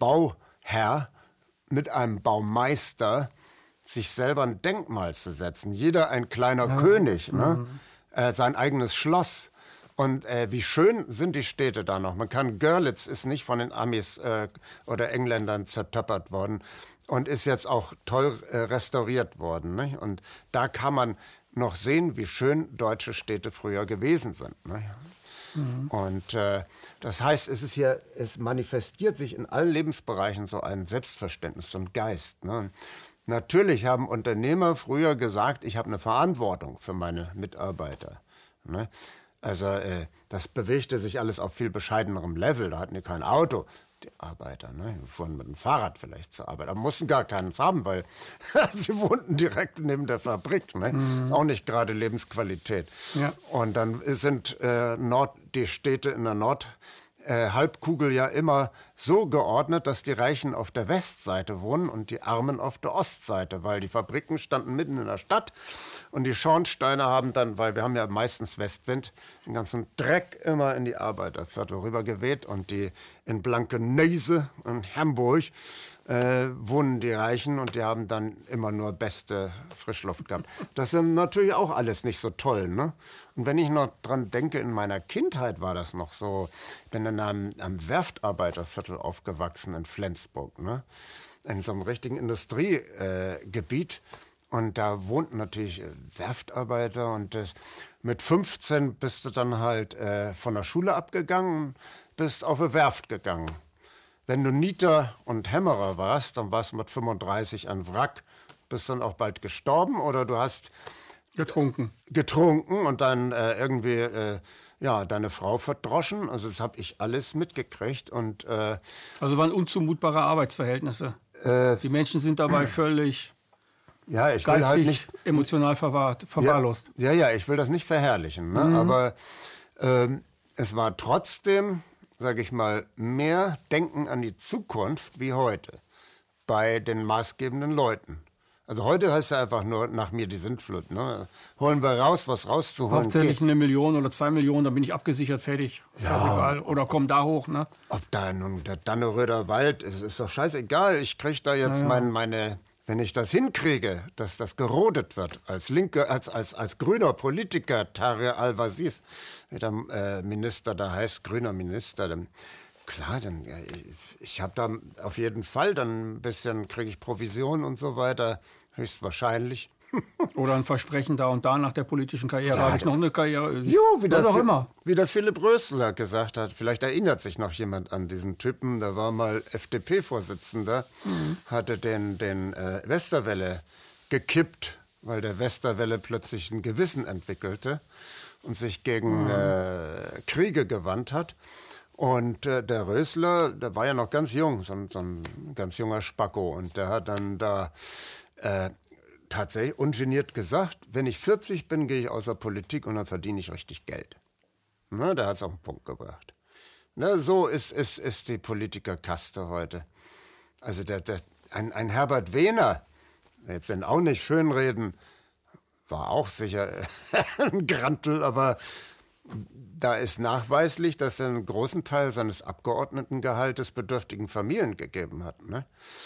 Bauherr mit einem Baumeister sich selber ein Denkmal zu setzen. Jeder ein kleiner ja. König, ne? Mhm. Äh, sein eigenes Schloss. Und äh, wie schön sind die Städte da noch. Man kann, Görlitz ist nicht von den Amis äh, oder Engländern zertöppert worden und ist jetzt auch toll äh, restauriert worden. Ne? Und da kann man noch sehen, wie schön deutsche Städte früher gewesen sind. Ne? Mhm. Und äh, das heißt, es ist hier, es manifestiert sich in allen Lebensbereichen so ein Selbstverständnis, so ein Geist. Ne? Natürlich haben Unternehmer früher gesagt, ich habe eine Verantwortung für meine Mitarbeiter. Ne? Also äh, das bewegte sich alles auf viel bescheidenerem Level. Da hatten die kein Auto, die Arbeiter. Ne? Die fuhren mit dem Fahrrad vielleicht zur Arbeit, aber mussten gar keins haben, weil sie wohnten direkt neben der Fabrik. Ne? Mhm. Auch nicht gerade Lebensqualität. Ja. Und dann sind äh, Nord, die Städte in der Nord Äh, Halbkugel ja immer so geordnet, dass die Reichen auf der Westseite wohnen und die Armen auf der Ostseite, weil die Fabriken standen mitten in der Stadt und die Schornsteine haben dann, weil wir haben ja meistens Westwind, den ganzen Dreck immer in die Arbeiterviertel rübergeweht und die in Blankenese in Hamburg äh, wohnen die Reichen und die haben dann immer nur beste Frischluft gehabt. Das ist natürlich auch alles nicht so toll, ne? Und wenn ich noch dran denke, in meiner Kindheit war das noch so, ich bin in einem, einem Werftarbeiterviertel aufgewachsen in Flensburg, ne? In so einem richtigen Industriegebiet. Äh, und da wohnten natürlich äh, Werftarbeiter und das, mit fünfzehn bist du dann halt äh, von der Schule abgegangen, bist auf eine Werft gegangen. Wenn du Nieter und Hämmerer warst, dann warst du mit fünfunddreißig ein Wrack, bist dann auch bald gestorben oder du hast getrunken. Getrunken und dann äh, irgendwie äh, ja, deine Frau verdroschen. Also das habe ich alles mitgekriegt. Und, äh, also waren unzumutbare Arbeitsverhältnisse. Äh, Die Menschen sind dabei völlig ja, ich geistig, will halt nicht, emotional verwahrt, verwahrlost. Ja, ja, ja, ich will das nicht verherrlichen. Ne? Mhm. Aber ähm, es war trotzdem, sage ich mal, mehr Denken an die Zukunft wie heute bei den maßgebenden Leuten. Also heute heißt es einfach nur, nach mir die Sintflut. Ne? Holen wir raus, was rauszuholen Hauptsächlich geht. eine Million oder zwei Millionen, dann bin ich abgesichert, fertig. Ja. Oder komm da hoch. Ne? Ob da nun der Danneröder Wald ist, ist doch scheißegal. Ich kriege da jetzt ja, ja. Mein, meine, wenn ich das hinkriege, dass das gerodet wird, als linke, als, als, als grüner Politiker, Tarek Al-Wazir, wie der äh, Minister da heißt, grüner Minister, dann klar, dann, ja, ich habe da auf jeden Fall dann ein bisschen, kriege ich Provision und so weiter, höchstwahrscheinlich. Oder ein Versprechen da und da nach der politischen Karriere. Ja, habe ich noch eine Karriere? Jo, wie der, was auch immer. Wie der Philipp Rösler gesagt hat. Vielleicht erinnert sich noch jemand an diesen Typen. Der war mal F D P-Vorsitzender, mhm. hatte den, den äh, Westerwelle gekippt, weil der Westerwelle plötzlich ein Gewissen entwickelte und sich gegen mhm. äh, Kriege gewandt hat. Und äh, der Rösler, der war ja noch ganz jung, so, so ein ganz junger Spacko. Und der hat dann da äh, tatsächlich ungeniert gesagt, wenn ich vierzig bin, gehe ich aus der Politik und dann verdiene ich richtig Geld. Na, der hat es auf den Punkt gebracht. Na, so ist, ist, ist die Politikerkaste heute. Also der, der, ein, ein Herbert Wehner, jetzt denn auch nicht schönreden, war auch sicher ein Grantel, aber da ist nachweislich, dass er einen großen Teil seines Abgeordnetengehaltes bedürftigen Familien gegeben hat. Ne?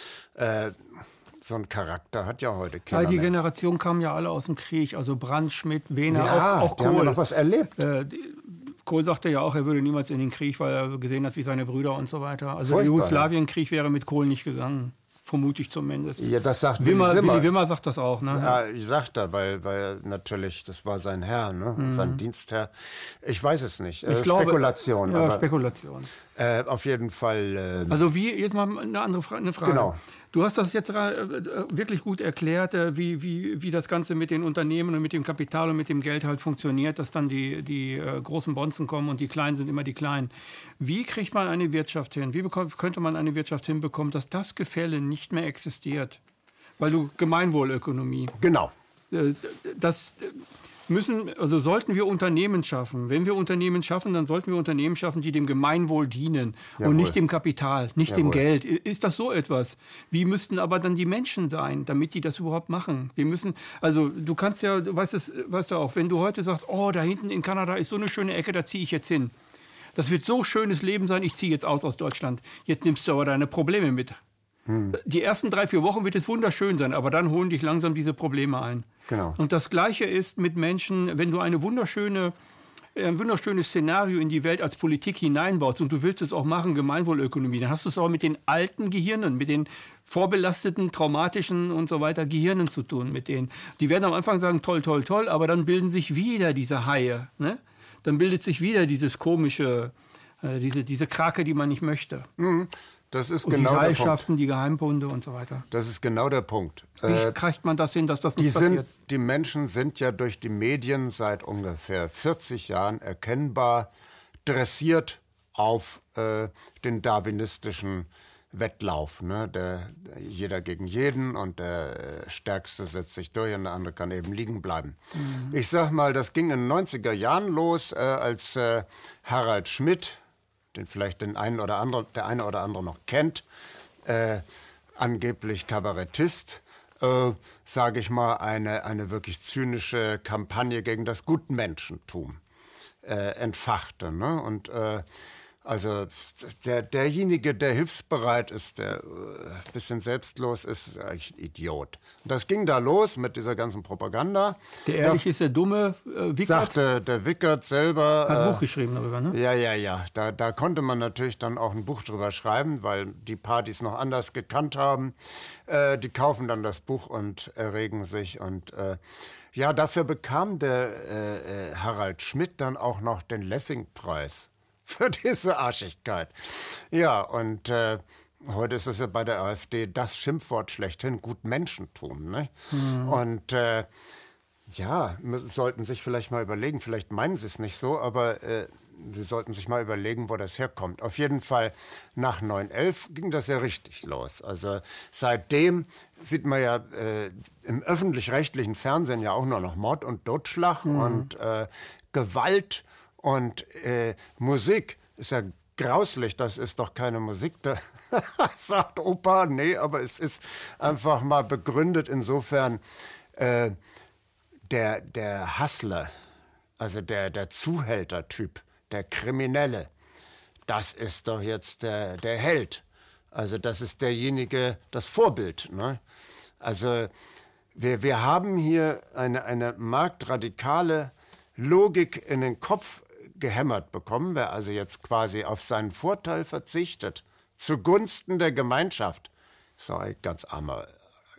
Äh, so ein Charakter hat ja heute keiner ja, die mehr. Generation kam ja alle aus dem Krieg, also Brandt, Schmidt, Wehner, ja, auch, auch die Kohl. haben ja noch was erlebt. Äh, die, Kohl sagte ja auch, er würde niemals in den Krieg, weil er gesehen hat, wie seine Brüder und so weiter. Also der Jugoslawienkrieg wäre mit Kohl nicht gegangen. Vermute ich zumindest. Ja, das sagt Wimmer, Wimmer. Willy Wimmer sagt das auch. Ne? Ja, ich sag da, weil, weil natürlich, das war sein Herr, ne? Mhm. Sein Dienstherr. Ich weiß es nicht. Ich glaube, Spekulation. Ja, aber, Spekulation. Äh, auf jeden Fall. Äh, also wie, jetzt mal eine andere Fra eine Frage. Genau. Du hast das jetzt äh, wirklich gut erklärt, äh, wie, wie, wie das Ganze mit den Unternehmen und mit dem Kapital und mit dem Geld halt funktioniert, dass dann die, die äh, großen Bonzen kommen und die Kleinen sind immer die Kleinen. Wie kriegt man eine Wirtschaft hin? Wie bekommt, könnte man eine Wirtschaft hinbekommen, dass das Gefälle nicht mehr existiert? Weil du Gemeinwohlökonomie. Genau. Äh, das müssen, also sollten wir Unternehmen schaffen. Wenn wir Unternehmen schaffen, dann sollten wir Unternehmen schaffen, die dem Gemeinwohl dienen. Jawohl. Und nicht dem Kapital, nicht Jawohl. dem Geld. Ist das so etwas? Wie müssten aber dann die Menschen sein, damit die das überhaupt machen? Wir müssen, also du kannst ja, du weißt es, weißt du auch, wenn du heute sagst, oh, da hinten in Kanada ist so eine schöne Ecke, da ziehe ich jetzt hin. Das wird so schönes Leben sein, ich ziehe jetzt aus aus Deutschland. Jetzt nimmst du aber deine Probleme mit. Hm. Die ersten drei, vier Wochen wird es wunderschön sein, aber dann holen dich langsam diese Probleme ein. Genau. Und das Gleiche ist mit Menschen, wenn du eine wunderschöne, ein wunderschönes Szenario in die Welt als Politik hineinbaust und du willst es auch machen, Gemeinwohlökonomie, dann hast du es auch mit den alten Gehirnen, mit den vorbelasteten, traumatischen und so weiter Gehirnen zu tun. Mit denen. Die werden am Anfang sagen, toll, toll, toll, aber dann bilden sich wieder diese Haie. Ne? Dann bildet sich wieder dieses komische, äh, diese, diese Krake, die man nicht möchte. Mhm. Das ist und genau die der Seilschaften, Punkt. die Geheimbunde und so weiter. Das ist genau der Punkt. Wie äh, kriegt man das hin, dass das nicht die passiert? Sind, die Menschen sind ja durch die Medien seit ungefähr vierzig Jahren erkennbar dressiert auf äh, den darwinistischen Wettlauf. Ne? Der, jeder gegen jeden und der Stärkste setzt sich durch und der andere kann eben liegen bleiben. Mhm. Ich sag mal, das ging in den neunziger Jahren los, äh, als äh, Harald Schmidt, den vielleicht den einen oder anderen, der eine oder andere noch kennt, äh, angeblich Kabarettist, äh, sage ich mal, eine, eine wirklich zynische Kampagne gegen das Gutmenschentum äh, entfachte. Ne? Und äh, also der, derjenige, der hilfsbereit ist, der ein äh, bisschen selbstlos ist, ist eigentlich ein Idiot. Und das ging da los mit dieser ganzen Propaganda. Der Ehrliche ist der Dumme, äh, Wickert. Sagte der Wickert selber. Hat ein äh, Buch geschrieben darüber, ne? Ja, ja, ja. Da, da konnte man natürlich dann auch ein Buch drüber schreiben, weil die paar, die es noch anders gekannt haben, äh, die kaufen dann das Buch und erregen sich. Und äh, ja, dafür bekam der äh, Harald Schmidt dann auch noch den Lessing-Preis. Für diese Arschigkeit. Ja, und äh, heute ist es ja bei der AfD das Schimpfwort schlechthin, Gutmenschentum. Ne? Mhm. Und äh, ja, sollten sich vielleicht mal überlegen, vielleicht meinen sie es nicht so, aber äh, sie sollten sich mal überlegen, wo das herkommt. Auf jeden Fall nach neun elf ging das ja richtig los. Also seitdem sieht man ja äh, im öffentlich-rechtlichen Fernsehen ja auch nur noch Mord und Totschlag mhm. und äh, Gewalt. Und äh, Musik ist ja grauslich, das ist doch keine Musik, da sagt Opa, nee, aber es ist einfach mal begründet insofern, äh, der, der Hustler, also der, der Zuhältertyp, der Kriminelle, das ist doch jetzt der, der Held. Also das ist derjenige, das Vorbild. Ne? Also wir, wir haben hier eine, eine marktradikale Logik in den Kopf gehämmert bekommen, wer also jetzt quasi auf seinen Vorteil verzichtet, zugunsten der Gemeinschaft, ist doch ein ganz armer,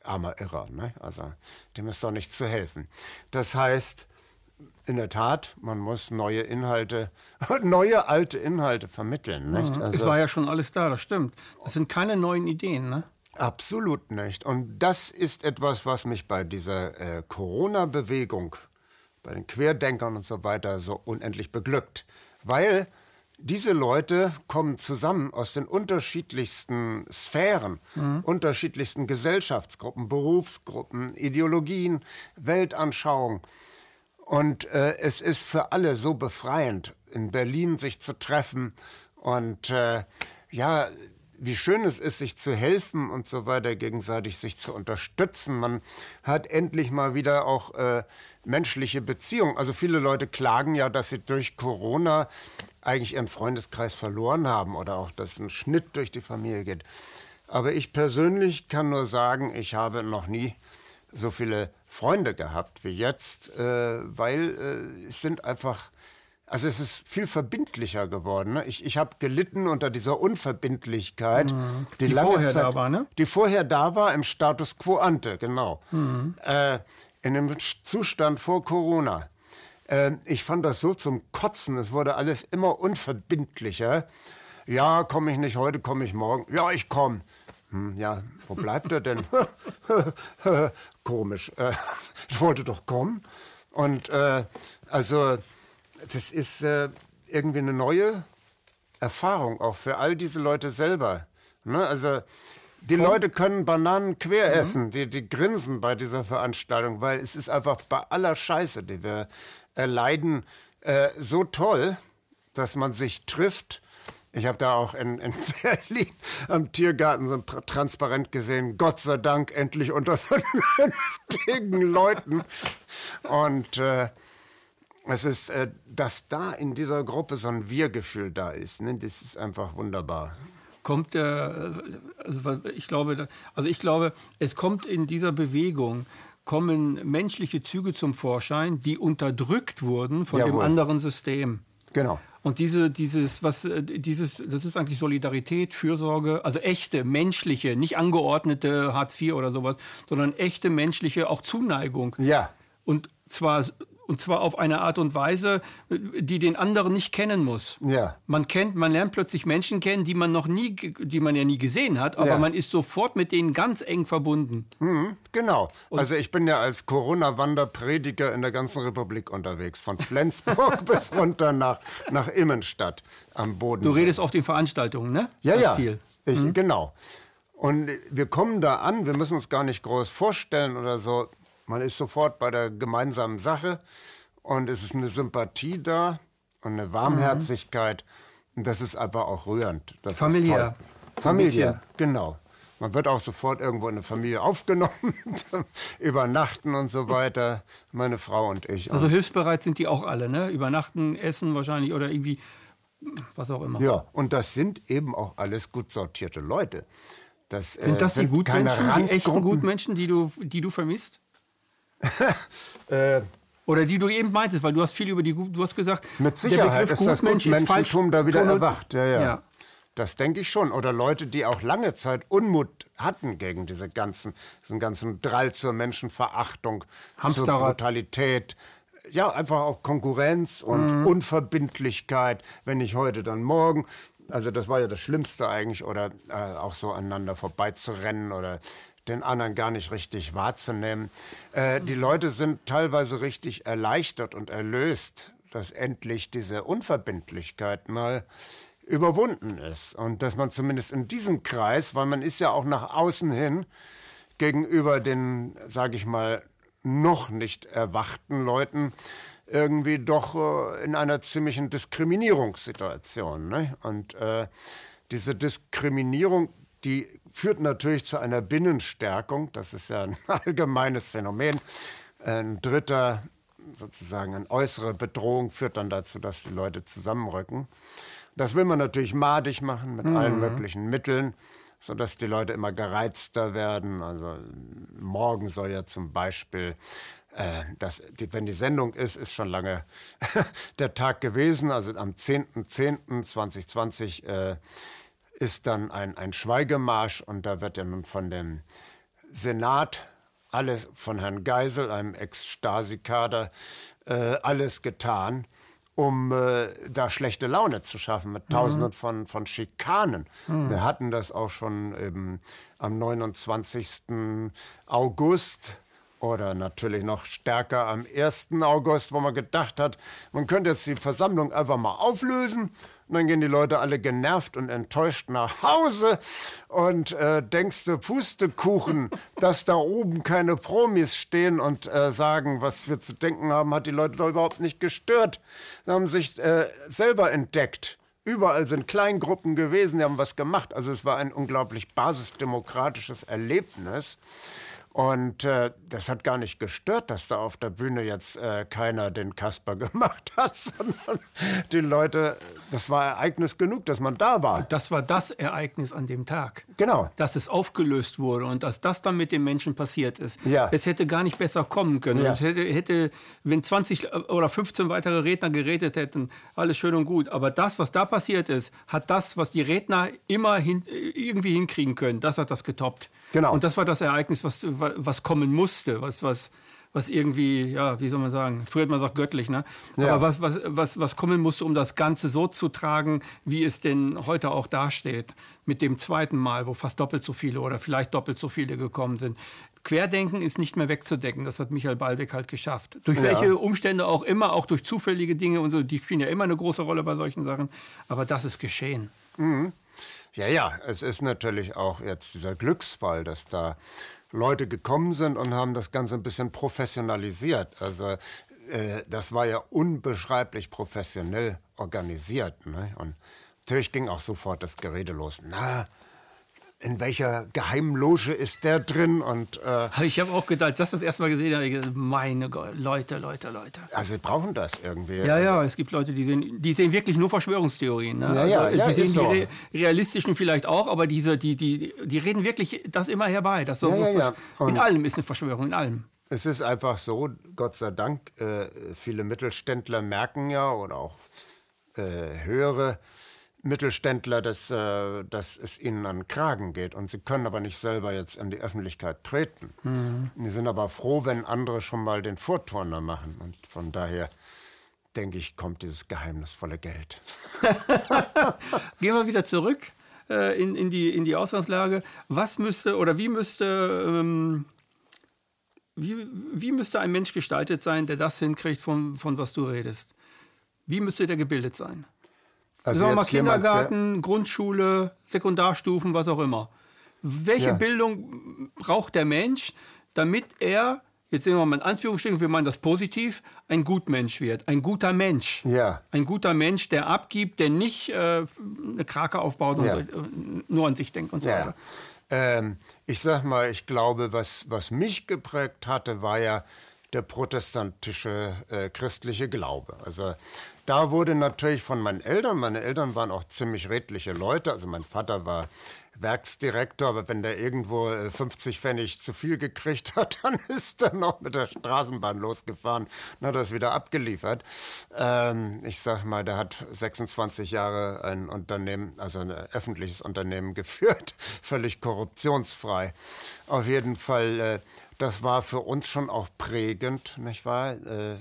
armer Irrer, ne? Also dem ist doch nicht zu helfen. Das heißt, in der Tat, man muss neue Inhalte, neue alte Inhalte vermitteln. Nicht? Mhm. Also, es war ja schon alles da, das stimmt. Das sind keine neuen Ideen, ne? Absolut nicht. Und das ist etwas, was mich bei dieser äh, Corona-Bewegung, bei den Querdenkern und so weiter so unendlich beglückt. Weil diese Leute kommen zusammen aus den unterschiedlichsten Sphären, mhm. unterschiedlichsten Gesellschaftsgruppen, Berufsgruppen, Ideologien, Weltanschauungen. Und äh, es ist für alle so befreiend, in Berlin sich zu treffen und äh, ja, wie schön es ist, sich zu helfen und so weiter, gegenseitig sich zu unterstützen. Man hat endlich mal wieder auch äh, menschliche Beziehungen. Also viele Leute klagen ja, dass sie durch Corona eigentlich ihren Freundeskreis verloren haben oder auch, dass ein Schnitt durch die Familie geht. Aber ich persönlich kann nur sagen, ich habe noch nie so viele Freunde gehabt wie jetzt, äh, weil äh, es sind einfach... Also es ist viel verbindlicher geworden. Ne? Ich, ich habe gelitten unter dieser Unverbindlichkeit, mhm. die, die lange vorher Zeit, da war, ne? die vorher da war im Status quo ante, genau. Mhm. Äh, in dem Zustand vor Corona. Äh, ich fand das so zum Kotzen. Es wurde alles immer unverbindlicher. Ja, komme ich nicht heute, komme ich morgen. Ja, ich komme. Hm, ja, wo bleibt er denn? Komisch. Äh, ich wollte doch kommen. Und äh, also... Das ist äh, irgendwie eine neue Erfahrung auch für all diese Leute selber. Ne? Also die Komm. Leute können Bananen quer mhm. essen, die, die grinsen bei dieser Veranstaltung, weil es ist einfach bei aller Scheiße, die wir erleiden, äh, so toll, dass man sich trifft. Ich habe da auch in, in Berlin am Tiergarten so ein Transparent gesehen, Gott sei Dank endlich unter vernünftigen Leuten. Und äh, es ist, äh, dass da in dieser Gruppe so ein Wir-Gefühl da ist. Ne? Das ist einfach wunderbar. Kommt der, also ich glaube, also ich glaube, es kommt in dieser Bewegung, kommen menschliche Züge zum Vorschein, die unterdrückt wurden von Jawohl. dem anderen System. Genau. Und diese, dieses, was, dieses, das ist eigentlich Solidarität, Fürsorge, also echte, menschliche, nicht angeordnete Hartz vier oder sowas, sondern echte menschliche, auch Zuneigung. Ja. Und zwar Und zwar auf eine Art und Weise, die den anderen nicht kennen muss. Ja. Man kennt, man lernt plötzlich Menschen kennen, die man noch nie, die man ja nie gesehen hat, aber ja. man ist sofort mit denen ganz eng verbunden. Mhm, genau. Und also ich bin ja als Corona-Wanderprediger in der ganzen Republik unterwegs, von Flensburg bis runter nach, nach Immenstadt am Bodensee. Du redest auf den Veranstaltungen, ne? Ja, Ganz ja. Viel. Ich, mhm. Genau. Und wir kommen da an, wir müssen uns gar nicht groß vorstellen oder so. Man ist sofort bei der gemeinsamen Sache und es ist eine Sympathie da und eine Warmherzigkeit. Mhm. Und das ist einfach auch rührend. Das familiär. Ist familiär, genau. Man wird auch sofort irgendwo in eine Familie aufgenommen, übernachten und so weiter, meine Frau und ich. Also hilfsbereit sind die auch alle, ne? Übernachten, essen wahrscheinlich oder irgendwie, was auch immer. Ja, und das sind eben auch alles gut sortierte Leute. Das, sind das äh, die Gutmenschen, die echten Gutmenschen, die du, die du vermisst? äh, Oder die du eben meintest, weil du hast viel über die, du hast gesagt, mit Sicherheit ist das Gutmenschentum da wieder erwacht. Ja, ja. Ja. Das denke ich schon. Oder Leute, die auch lange Zeit Unmut hatten gegen diese ganzen, diesen ganzen Drall zur Menschenverachtung, Hamsterrad. Zur Brutalität. Ja, einfach auch Konkurrenz und mhm. Unverbindlichkeit. Wenn nicht heute, dann morgen. Also das war ja das Schlimmste eigentlich. Oder äh, auch so aneinander vorbeizurennen oder den anderen gar nicht richtig wahrzunehmen. Äh, die Leute sind teilweise richtig erleichtert und erlöst, dass endlich diese Unverbindlichkeit mal überwunden ist. Und dass man zumindest in diesem Kreis, weil man ist ja auch nach außen hin gegenüber den, sage ich mal, noch nicht erwachten Leuten irgendwie doch äh, in einer ziemlichen Diskriminierungssituation. Ne? Und äh, diese Diskriminierung, die führt natürlich zu einer Binnenstärkung. Das ist ja ein allgemeines Phänomen. Ein dritter, sozusagen eine äußere Bedrohung führt dann dazu, dass die Leute zusammenrücken. Das will man natürlich madig machen mit mhm. allen möglichen Mitteln, sodass die Leute immer gereizter werden. Also morgen soll ja zum Beispiel, äh, das, die, wenn die Sendung ist, ist schon lange der Tag gewesen. Also am zehnten zehnten zweitausendzwanzig äh, ist dann ein, ein Schweigemarsch und da wird ja nun von dem Senat, alles von Herrn Geisel, einem Ex-Stasi-Kader, äh, alles getan, um äh, da schlechte Laune zu schaffen, mit Tausenden mhm. von, von Schikanen. Mhm. Wir hatten das auch schon eben am neunundzwanzigsten August oder natürlich noch stärker am ersten August, wo man gedacht hat, man könnte jetzt die Versammlung einfach mal auflösen. Und dann gehen die Leute alle genervt und enttäuscht nach Hause und äh, denkst du, Pustekuchen, dass da oben keine Promis stehen und äh, sagen, was wir zu denken haben, hat die Leute doch überhaupt nicht gestört. Sie haben sich äh, selber entdeckt. Überall sind Kleingruppen gewesen, die haben was gemacht. Also es war ein unglaublich basisdemokratisches Erlebnis. Und äh, das hat gar nicht gestört, dass da auf der Bühne jetzt äh, keiner den Kasper gemacht hat, sondern die Leute, das war Ereignis genug, dass man da war. Das war das Ereignis an dem Tag. Genau. Dass es aufgelöst wurde und dass das dann mit den Menschen passiert ist. Ja. Es hätte gar nicht besser kommen können. Ja. Es hätte, hätte, wenn zwanzig oder fünfzehn weitere Redner geredet hätten, alles schön und gut. Aber das, was da passiert ist, hat das, was die Redner immer hin, irgendwie hinkriegen können, das hat das getoppt. Genau. Und das war das Ereignis, was, was kommen musste, was, was, was irgendwie, ja, wie soll man sagen, früher hat man gesagt göttlich, ne? Ja. Aber was, was, was, was kommen musste, um das Ganze so zu tragen, wie es denn heute auch dasteht. Mit dem zweiten Mal, wo fast doppelt so viele oder vielleicht doppelt so viele gekommen sind. Querdenken ist nicht mehr wegzudenken, das hat Michael Ballweg halt geschafft. Durch Ja. welche Umstände auch immer, auch durch zufällige Dinge und so, die spielen ja immer eine große Rolle bei solchen Sachen. Aber das ist geschehen. Mhm. Ja, ja, es ist natürlich auch jetzt dieser Glücksfall, dass da Leute gekommen sind und haben das Ganze ein bisschen professionalisiert. Also äh, das war ja unbeschreiblich professionell organisiert. Ne? Und natürlich ging auch sofort das Gerede los. Na, in welcher geheimen Loge ist der drin? Und, äh, Ich habe auch gedacht, als ich das erste Mal gesehen habe, ich gedacht, meine Gott, Leute, Leute, Leute. also sie brauchen das irgendwie. Ja, also, ja, es gibt Leute, die sehen, die sehen wirklich nur Verschwörungstheorien. Ne? Ja, ja, also, ja, die sehen ist so. die re realistischen vielleicht auch, aber diese, die, die, die reden wirklich das immer herbei. Das so Ja, ja, ja. In Und allem ist eine Verschwörung, in allem. es ist einfach so, Gott sei Dank, äh, viele Mittelständler merken ja oder auch äh, höhere Mittelständler, dass, äh, dass es ihnen an den Kragen geht. Und sie können aber nicht selber jetzt in die Öffentlichkeit treten. Mhm. Die sind aber froh, wenn andere schon mal den Vorturner machen. Und von daher, denke ich, kommt dieses geheimnisvolle Geld. Gehen wir wieder zurück äh, in, in, die, in die Ausgangslage. Was müsste oder wie müsste... Ähm Wie, wie müsste ein Mensch gestaltet sein, der das hinkriegt, von, von was du redest? Wie müsste der gebildet sein? Also Sagen wir mal jetzt jemand, Kindergarten, der- Grundschule, Sekundarstufen, was auch immer. Welche Ja. Bildung braucht der Mensch, damit er, jetzt sehen wir mal in Anführungsstrichen, wir meinen das positiv, ein Gutmensch wird? Ein guter Mensch. Ja. Ein guter Mensch, der abgibt, der nicht äh, eine Krake aufbaut und Ja. so, äh, nur an sich denkt und so Ja. weiter. Ähm, ich sag mal, ich glaube, was, was mich geprägt hatte, war ja der protestantische äh, christliche Glaube. Also da wurde natürlich von meinen Eltern, meine Eltern waren auch ziemlich redliche Leute, also mein Vater war Werksdirektor, aber wenn der irgendwo äh, fünfzig Pfennig zu viel gekriegt hat, dann ist er noch mit der Straßenbahn losgefahren und hat das wieder abgeliefert. Ähm, ich sag mal, der hat sechsundzwanzig Jahre ein Unternehmen, also ein öffentliches Unternehmen geführt, völlig korruptionsfrei. Auf jeden Fall, äh, das war für uns schon auch prägend, nicht wahr? Äh,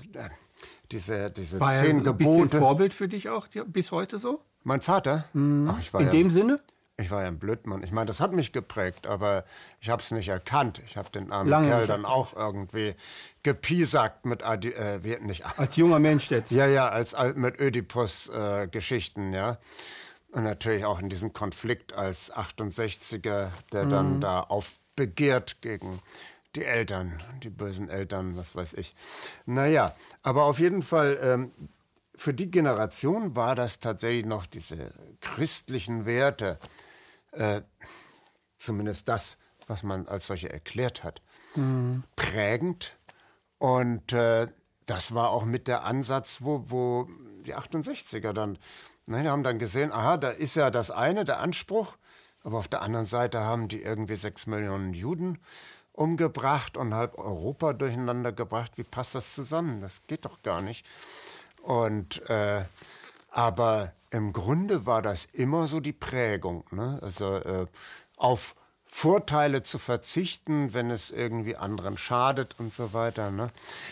diese diese War er zehn ein bisschen Gebote. Vorbild für dich auch ja, bis heute so? Mein Vater? Ach, ich war In ja, dem Sinne? Ich war ja ein Blödmann. Ich meine, das hat mich geprägt, aber ich habe es nicht erkannt. Ich habe den armen Lange Kerl nicht dann auch irgendwie gepiesackt mit Adi äh, wie, nicht Als junger Mensch jetzt. ja, ja, als, als mit Ödipus-Geschichten, ja. Und natürlich auch in diesem Konflikt als achtundsechziger, der dann da aufbegehrt gegen die Eltern, die bösen Eltern, was weiß ich. Naja, aber auf jeden Fall, ähm, für die Generation war das tatsächlich noch diese christlichen Werte, äh, zumindest das, was man als solche erklärt hat, mhm. prägend. Und äh, das war auch mit der Ansatz, wo, wo die achtundsechziger dann, ne, die haben dann gesehen, aha, da ist ja das eine, der Anspruch, aber auf der anderen Seite haben die irgendwie sechs Millionen Juden umgebracht und halb Europa durcheinander gebracht. Wie passt das zusammen? Das geht doch gar nicht. Und äh, aber im Grunde war das immer so die Prägung, ne? Also äh, auf Vorteile zu verzichten, wenn es irgendwie anderen schadet und so weiter. Ne?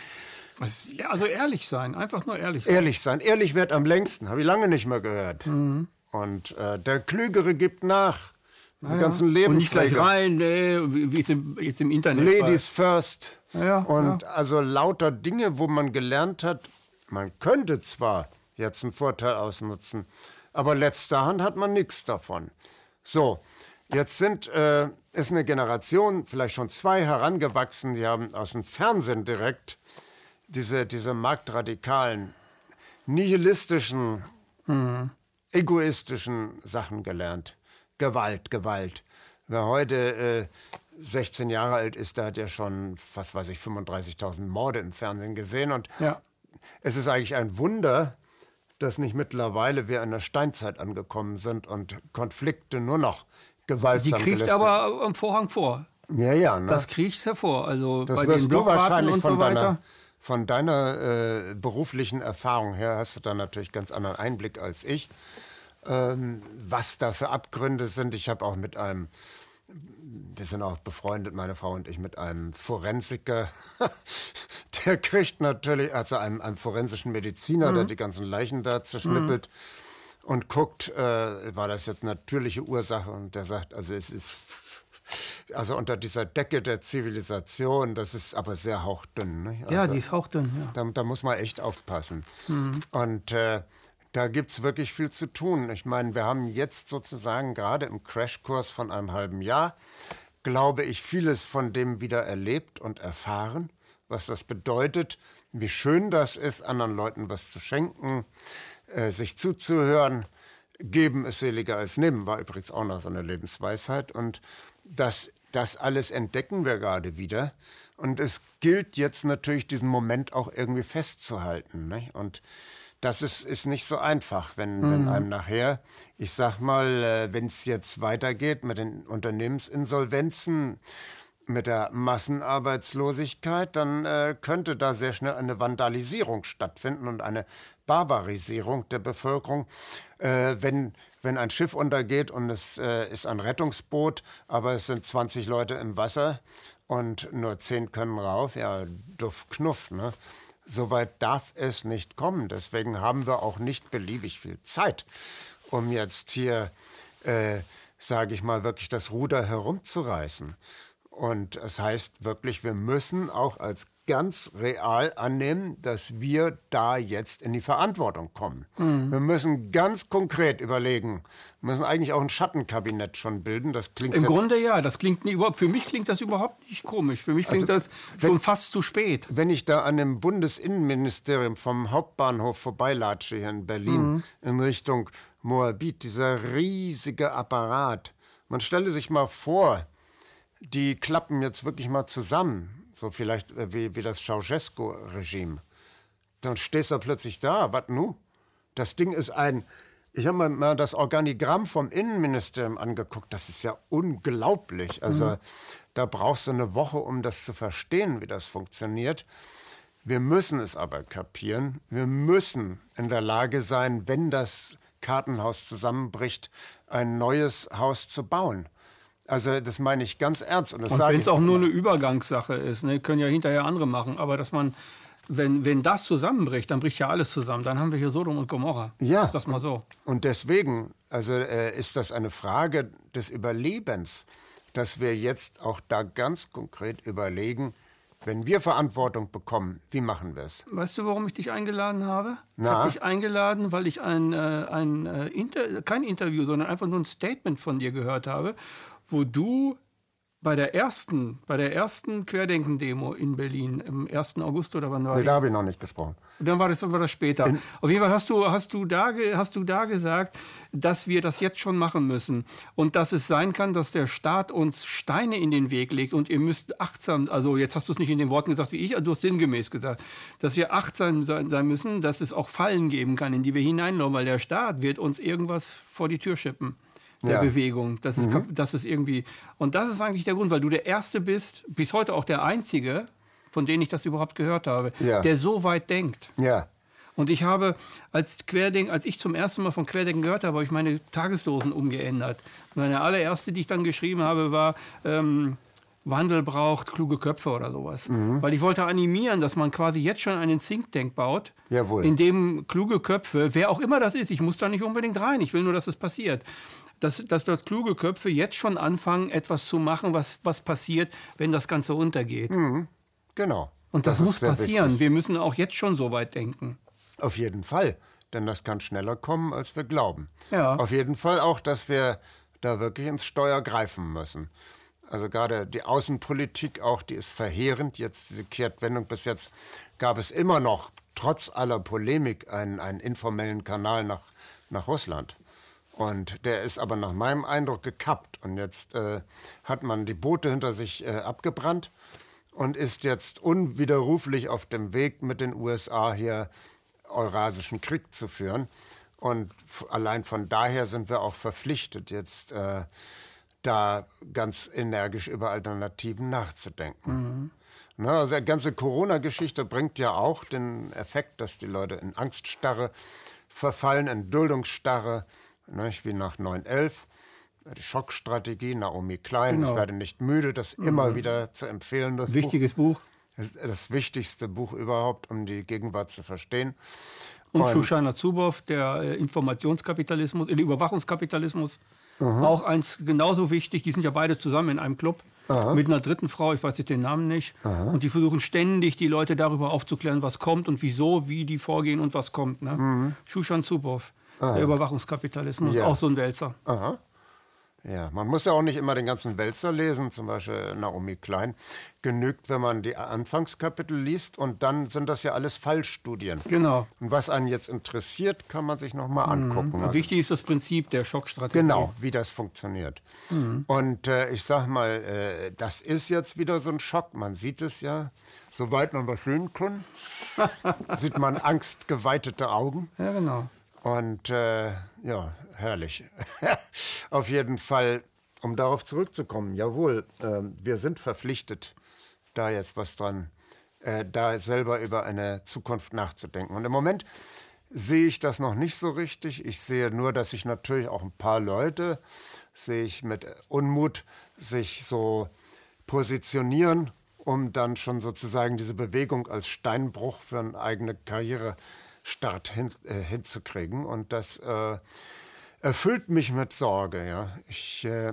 Also ehrlich sein, einfach nur ehrlich sein. Ehrlich sein, ehrlich wird am längsten, habe ich lange nicht mehr gehört. Mhm. Und äh, der Klügere gibt nach. Diese ja, ganzen Lebensregeln. Und nicht gleich rein, nee, wie es im, jetzt im Internet Ladies war. First. Ja, und ja. also lauter Dinge, wo man gelernt hat, man könnte zwar jetzt einen Vorteil ausnutzen, aber letzter Hand hat man nichts davon. So, jetzt sind, äh, ist eine Generation, vielleicht schon zwei, herangewachsen, die haben aus dem Fernsehen direkt diese, diese marktradikalen, nihilistischen, mhm. egoistischen Sachen gelernt. Gewalt, Gewalt. Wer heute äh, sechzehn Jahre alt ist, der hat ja schon, was weiß ich, fünfunddreißigtausend Morde im Fernsehen gesehen. Und ja. es ist eigentlich ein Wunder, dass nicht mittlerweile wir in der Steinzeit angekommen sind und Konflikte nur noch gewaltsam Die kriecht aber am Vorhang vor. Ja, ja. Ne? Das kriecht hervor. Also das bei wirst den du wahrscheinlich und von so weiter. deiner, von deiner äh, beruflichen Erfahrung her hast du da natürlich ganz anderen Einblick als ich. Ähm, was da für Abgründe sind. Ich habe auch mit einem, wir sind auch befreundet, meine Frau und ich, mit einem Forensiker. Der kriegt natürlich, also einem, einem forensischen Mediziner, mhm. der die ganzen Leichen da zerschnippelt mhm. und guckt, äh, war das jetzt natürliche Ursache? Und der sagt, also es ist, also unter dieser Decke der Zivilisation, das ist aber sehr hauchdünn. Ne? Also, ja, die ist hauchdünn, ja. Da, da muss man echt aufpassen. Mhm. Und äh, da gibt es wirklich viel zu tun. Ich meine, wir haben jetzt sozusagen gerade im Crashkurs von einem halben Jahr, glaube ich, vieles von dem wieder erlebt und erfahren, was das bedeutet, wie schön das ist, anderen Leuten was zu schenken, äh, sich zuzuhören. Geben ist seliger als nehmen, war übrigens auch noch so eine Lebensweisheit. Und das, das alles entdecken wir gerade wieder. Und es gilt jetzt natürlich, diesen Moment auch irgendwie festzuhalten. Nicht? Und das ist, ist nicht so einfach, wenn, mhm. wenn einem nachher, ich sag mal, äh, wenn es jetzt weitergeht mit den Unternehmensinsolvenzen, mit der Massenarbeitslosigkeit, dann äh, könnte da sehr schnell eine Vandalisierung stattfinden und eine Barbarisierung der Bevölkerung. Äh, wenn, wenn ein Schiff untergeht und es äh, ist ein Rettungsboot, aber es sind zwanzig Leute im Wasser und nur zehn können rauf, ja, duff knuff, ne? Soweit darf es nicht kommen. Deswegen haben wir auch nicht beliebig viel Zeit, um jetzt hier, äh, sage ich mal, wirklich das Ruder herumzureißen. Und es heißt wirklich, wir müssen auch als ganz real annehmen, dass wir da jetzt in die Verantwortung kommen. Mhm. Wir müssen ganz konkret überlegen, wir müssen eigentlich auch ein Schattenkabinett schon bilden. Das klingt Im jetzt Grunde ja, das klingt nie, für mich klingt das überhaupt nicht komisch. Für mich klingt also, das schon wenn, fast zu spät. Wenn ich da an dem Bundesinnenministerium vom Hauptbahnhof vorbeilatsche hier in Berlin mhm. in Richtung Moabit, dieser riesige Apparat. Man stelle sich mal vor, die klappen jetzt wirklich mal zusammen. So vielleicht wie, wie das Ceausescu-Regime. Dann stehst du plötzlich da, was nu? Das Ding ist ein, ich habe mir mal das Organigramm vom Innenministerium angeguckt, das ist ja unglaublich. Also mhm. da brauchst du eine Woche, um das zu verstehen, wie das funktioniert. Wir müssen es aber kapieren. Wir müssen in der Lage sein, wenn das Kartenhaus zusammenbricht, ein neues Haus zu bauen. Also das meine ich ganz ernst. Und, und wenn es auch nur eine Übergangssache ist, ne, können ja hinterher andere machen. Aber dass man, wenn, wenn das zusammenbricht, dann bricht ja alles zusammen. Dann haben wir hier Sodom und Gomorra. Ja. Sag mal so. Und deswegen also, äh, ist das eine Frage des Überlebens, dass wir jetzt auch da ganz konkret überlegen, wenn wir Verantwortung bekommen, wie machen wir es? Weißt du, warum ich dich eingeladen habe? Na? Ich habe dich eingeladen, weil ich ein, äh, ein äh, Inter- kein Interview, sondern einfach nur ein Statement von dir gehört habe, wo du bei der ersten, bei der ersten Querdenken-Demo in Berlin, am ersten August oder wann war nee, die? Da habe ich noch nicht gesprochen. Dann war das, war das später. In Auf jeden Fall hast du, hast, du da, hast du da gesagt, dass wir das jetzt schon machen müssen. Und dass es sein kann, dass der Staat uns Steine in den Weg legt und ihr müsst achtsam, also jetzt hast du es nicht in den Worten gesagt wie ich, also du hast sinngemäß gesagt, dass wir achtsam sein müssen, dass es auch Fallen geben kann, in die wir hineinlaufen, weil der Staat wird uns irgendwas vor die Tür schippen. Der ja. Bewegung. Das ist, mhm. das ist irgendwie. Und das ist eigentlich der Grund, weil du der Erste bist, bis heute auch der Einzige, von dem ich das überhaupt gehört habe, ja. der so weit denkt. Ja. Und ich habe als Querdenken, als ich zum ersten Mal von Querdenken gehört habe, habe ich meine Tagesdosen umgeändert. Meine allererste, die ich dann geschrieben habe, war ähm, Wandel braucht kluge Köpfe oder sowas. Mhm. Weil ich wollte animieren, dass man quasi jetzt schon einen Think Tank baut, Jawohl. in dem kluge Köpfe, wer auch immer das ist, ich muss da nicht unbedingt rein, ich will nur, dass es passiert. Dass, dass dort kluge Köpfe jetzt schon anfangen, etwas zu machen, was, was passiert, wenn das Ganze untergeht. Mhm. Genau. Und das, das muss passieren. Wichtig. Wir müssen auch jetzt schon so weit denken. Auf jeden Fall, denn das kann schneller kommen, als wir glauben. Ja. Auf jeden Fall auch, dass wir da wirklich ins Steuer greifen müssen. Also gerade die Außenpolitik auch, die ist verheerend. Jetzt diese Kehrtwendung, bis jetzt gab es immer noch, trotz aller Polemik, einen, einen informellen Kanal nach, nach Russland. Und der ist aber nach meinem Eindruck gekappt. Und jetzt äh, hat man die Boote hinter sich äh, abgebrannt und ist jetzt unwiderruflich auf dem Weg, mit den U S A hier Eurasischen Krieg zu führen. Und allein von daher sind wir auch verpflichtet, jetzt äh, da ganz energisch über Alternativen nachzudenken. Mhm. Na, also die ganze Corona-Geschichte bringt ja auch den Effekt, dass die Leute in Angststarre verfallen, in Duldungsstarre, nicht, wie nach neun elf, die Schockstrategie, Naomi Klein. Genau. Ich werde nicht müde, das mhm. immer wieder zu empfehlen. Das Wichtiges Buch. Buch. Das ist das wichtigste Buch überhaupt, um die Gegenwart zu verstehen. Und, Und Shoshana Zuboff, der Informationskapitalismus, der Überwachungskapitalismus, aha. auch eins genauso wichtig. Die sind ja beide zusammen in einem Club aha. mit einer dritten Frau, ich weiß jetzt den Namen nicht. Aha. Und die versuchen ständig, die Leute darüber aufzuklären, was kommt und wieso, wie die vorgehen und was kommt. Ne? Mhm. Shoshana Zuboff. Aha. Der Überwachungskapitalismus, ja. auch so ein Wälzer. Aha. Ja, man muss ja auch nicht immer den ganzen Wälzer lesen, zum Beispiel Naomi Klein. Genügt, wenn man die Anfangskapitel liest und dann sind das ja alles Fallstudien. Genau. Und was einen jetzt interessiert, kann man sich nochmal mhm. angucken. Also wichtig ist das Prinzip der Schockstrategie. Genau, wie das funktioniert. Mhm. Und äh, ich sag mal, äh, das ist jetzt wieder so ein Schock. Man sieht es ja, soweit man was sehen kann, sieht man angstgeweitete Augen. Ja, genau. Und äh, ja, herrlich. Auf jeden Fall, um darauf zurückzukommen, jawohl, äh, wir sind verpflichtet, da jetzt was dran, äh, da selber über eine Zukunft nachzudenken. Und im Moment sehe ich das noch nicht so richtig. Ich sehe nur, dass sich natürlich auch ein paar Leute, sehe ich mit Unmut, sich so positionieren, um dann schon sozusagen diese Bewegung als Steinbruch für eine eigene Karriere Start hin, äh, hinzukriegen. Und das äh, erfüllt mich mit Sorge. Ja. Ich äh,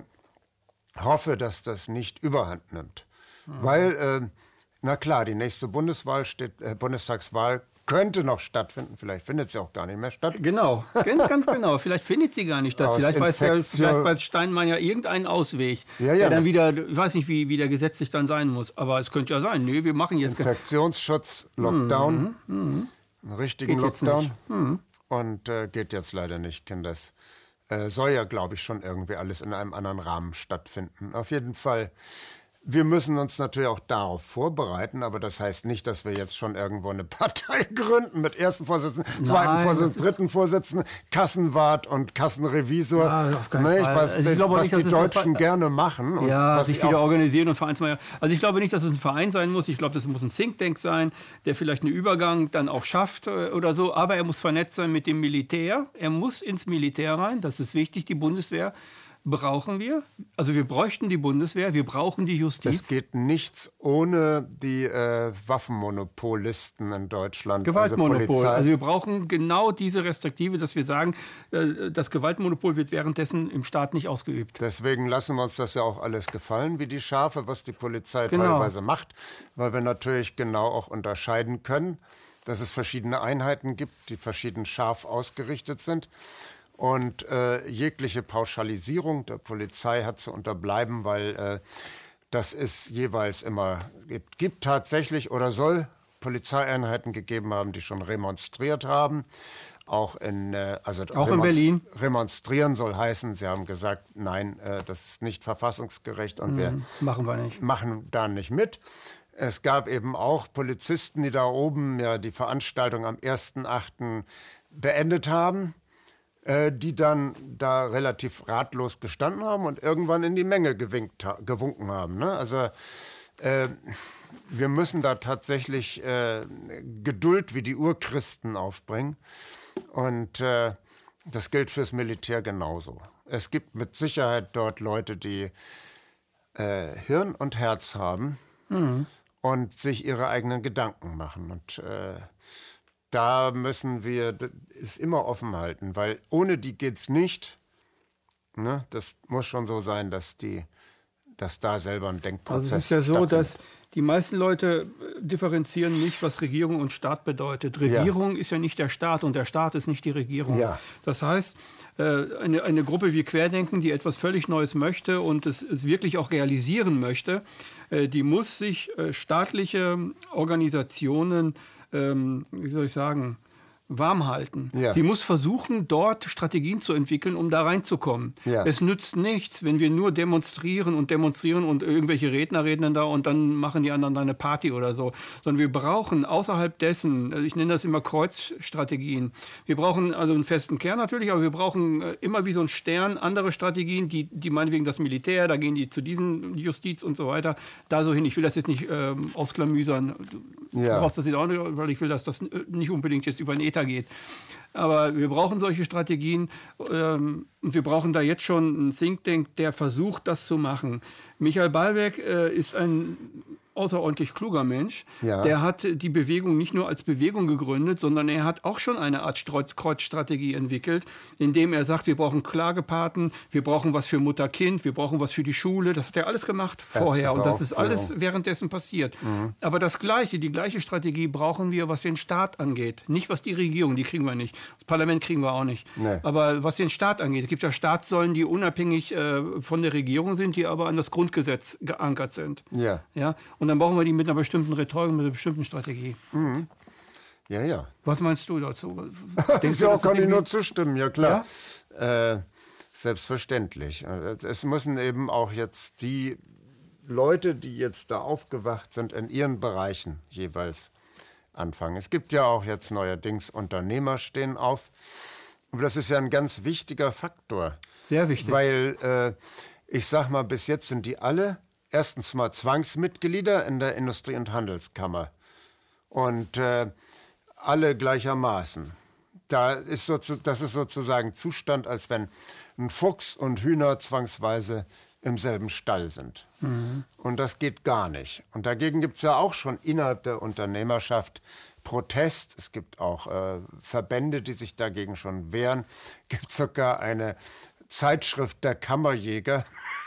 hoffe, dass das nicht überhand nimmt. Mhm. Weil, äh, na klar, die nächste Bundeswahl steht, äh, Bundestagswahl könnte noch stattfinden. Vielleicht findet sie auch gar nicht mehr statt. Genau, ganz genau. Vielleicht findet sie gar nicht statt. Vielleicht weiß, ja, vielleicht weiß Steinmeier ja irgendeinen Ausweg, ja, ja, der dann wieder, ich weiß nicht, wie, wie der gesetzlich dann sein muss. Aber es könnte ja sein. Nö, wir machen jetzt... Infektionsschutz, Lockdown. Mhm. Mhm. Einen richtigen geht Lockdown. Hm. Und äh, geht jetzt leider nicht, Kind. Das äh, soll ja, glaube ich, schon irgendwie alles in einem anderen Rahmen stattfinden. Auf jeden Fall, wir müssen uns natürlich auch darauf vorbereiten, aber das heißt nicht, dass wir jetzt schon irgendwo eine Partei gründen mit ersten Vorsitzenden, zweiten Nein, Vorsitzenden, dritten Vorsitzenden, Kassenwart und Kassenrevisor. Ja, auf keinen Fall. Was, also ich glaube was nicht, die Deutschen gerne machen. Und ja, was sich wieder organisieren und Vereinsmeier. Also ich glaube nicht, dass es ein Verein sein muss. Ich glaube, das muss ein Think Tank sein, der vielleicht einen Übergang dann auch schafft oder so. Aber er muss vernetzt sein mit dem Militär. Er muss ins Militär rein. Das ist wichtig, die Bundeswehr. Brauchen wir. Also wir bräuchten die Bundeswehr, wir brauchen die Justiz. Es geht nichts ohne die äh, Waffenmonopolisten in Deutschland. Gewaltmonopol. Also, also wir brauchen genau diese Restriktive, dass wir sagen, äh, das Gewaltmonopol wird währenddessen im Staat nicht ausgeübt. Deswegen lassen wir uns das ja auch alles gefallen, wie die Schafe, was die Polizei genau. teilweise macht, weil wir natürlich genau auch unterscheiden können, dass es verschiedene Einheiten gibt, die verschieden scharf ausgerichtet sind. Und äh, jegliche Pauschalisierung der Polizei hat zu unterbleiben, weil äh, das ist jeweils immer, gibt, gibt tatsächlich oder soll Polizeieinheiten gegeben haben, die schon remonstriert haben. Auch in, äh, also auch in Berlin. Remonstrieren soll heißen, sie haben gesagt, nein, äh, das ist nicht verfassungsgerecht und mhm, wir machen wir nicht. machen da nicht mit. Es gab eben auch Polizisten, die da oben ja die Veranstaltung am ersten achten beendet haben, die dann da relativ ratlos gestanden haben und irgendwann in die Menge gewinkt, gewunken haben. Ne? Also Äh, wir müssen da tatsächlich äh, Geduld wie die Urchristen aufbringen. Und äh, das gilt fürs Militär genauso. Es gibt mit Sicherheit dort Leute, die äh, Hirn und Herz haben mhm. und sich ihre eigenen Gedanken machen. Und äh, da müssen wir es immer offen halten, weil ohne die geht's nicht. Ne? Das muss schon so sein, dass die, dass da selber ein Denkprozess Also es ist ja so, dass die meisten Leute differenzieren nicht, was Regierung und Staat bedeutet. Regierung ja. ist ja nicht der Staat und der Staat ist nicht die Regierung. Ja. Das heißt, eine, eine Gruppe wie Querdenken, die etwas völlig Neues möchte und es, es wirklich auch realisieren möchte, die muss sich staatliche Organisationen, wie soll ich sagen, warm halten. Ja. Sie muss versuchen, dort Strategien zu entwickeln, um da reinzukommen. Ja. Es nützt nichts, wenn wir nur demonstrieren und demonstrieren und irgendwelche Redner reden dann da und dann machen die anderen da eine Party oder so. Sondern wir brauchen außerhalb dessen, ich nenne das immer Kreuzstrategien, wir brauchen also einen festen Kern natürlich, aber wir brauchen immer wie so ein Stern andere Strategien, die, die meinetwegen das Militär, da gehen die zu diesen Justiz und so weiter, da so hin. Ich will das jetzt nicht ähm, ausklamüsern. Du ja. brauchst das jetzt auch nicht, weil ich will, dass das nicht unbedingt jetzt über den Ether geht. Aber wir brauchen solche Strategien ähm, und wir brauchen da jetzt schon einen Think Tank, der versucht, das zu machen. Michael Ballweg äh, ist ein außerordentlich kluger Mensch. Ja. Der hat die Bewegung nicht nur als Bewegung gegründet, sondern er hat auch schon eine Art Kreuzstrategie entwickelt, indem er sagt, wir brauchen Klagepaten, wir brauchen was für Mutter-Kind, wir brauchen was für die Schule. Das hat er alles gemacht vorher und das ist alles währenddessen passiert. Mhm. Aber das Gleiche, die gleiche Strategie brauchen wir, was den Staat angeht. Nicht was die Regierung, die kriegen wir nicht. Das Parlament kriegen wir auch nicht. Nee. Aber was den Staat angeht, es gibt ja Staatssäulen, die unabhängig äh, von der Regierung sind, die aber an das Grundgesetz geankert sind. Ja. Ja? Und dann brauchen wir die mit einer bestimmten Rhetorik, mit einer bestimmten Strategie. Mhm. Ja, ja. Was meinst du dazu? Denkst du, kann ich nur zustimmen, ja klar. Ja? Äh, selbstverständlich. Es müssen eben auch jetzt die Leute, die jetzt da aufgewacht sind, in ihren Bereichen jeweils anfangen. Es gibt ja auch jetzt neuerdings Unternehmer stehen auf. Und das ist ja ein ganz wichtiger Faktor. Sehr wichtig. Weil, äh, ich sag mal, bis jetzt sind die alle erstens mal Zwangsmitglieder in der Industrie- und Handelskammer. Und äh, alle gleichermaßen. Da ist so, das ist sozusagen Zustand, als wenn ein Fuchs und Hühner zwangsweise im selben Stall sind. Mhm. Und das geht gar nicht. Und dagegen gibt es ja auch schon innerhalb der Unternehmerschaft Protest. Es gibt auch äh, Verbände, die sich dagegen schon wehren. Es gibt sogar eine Zeitschrift der Kammerjäger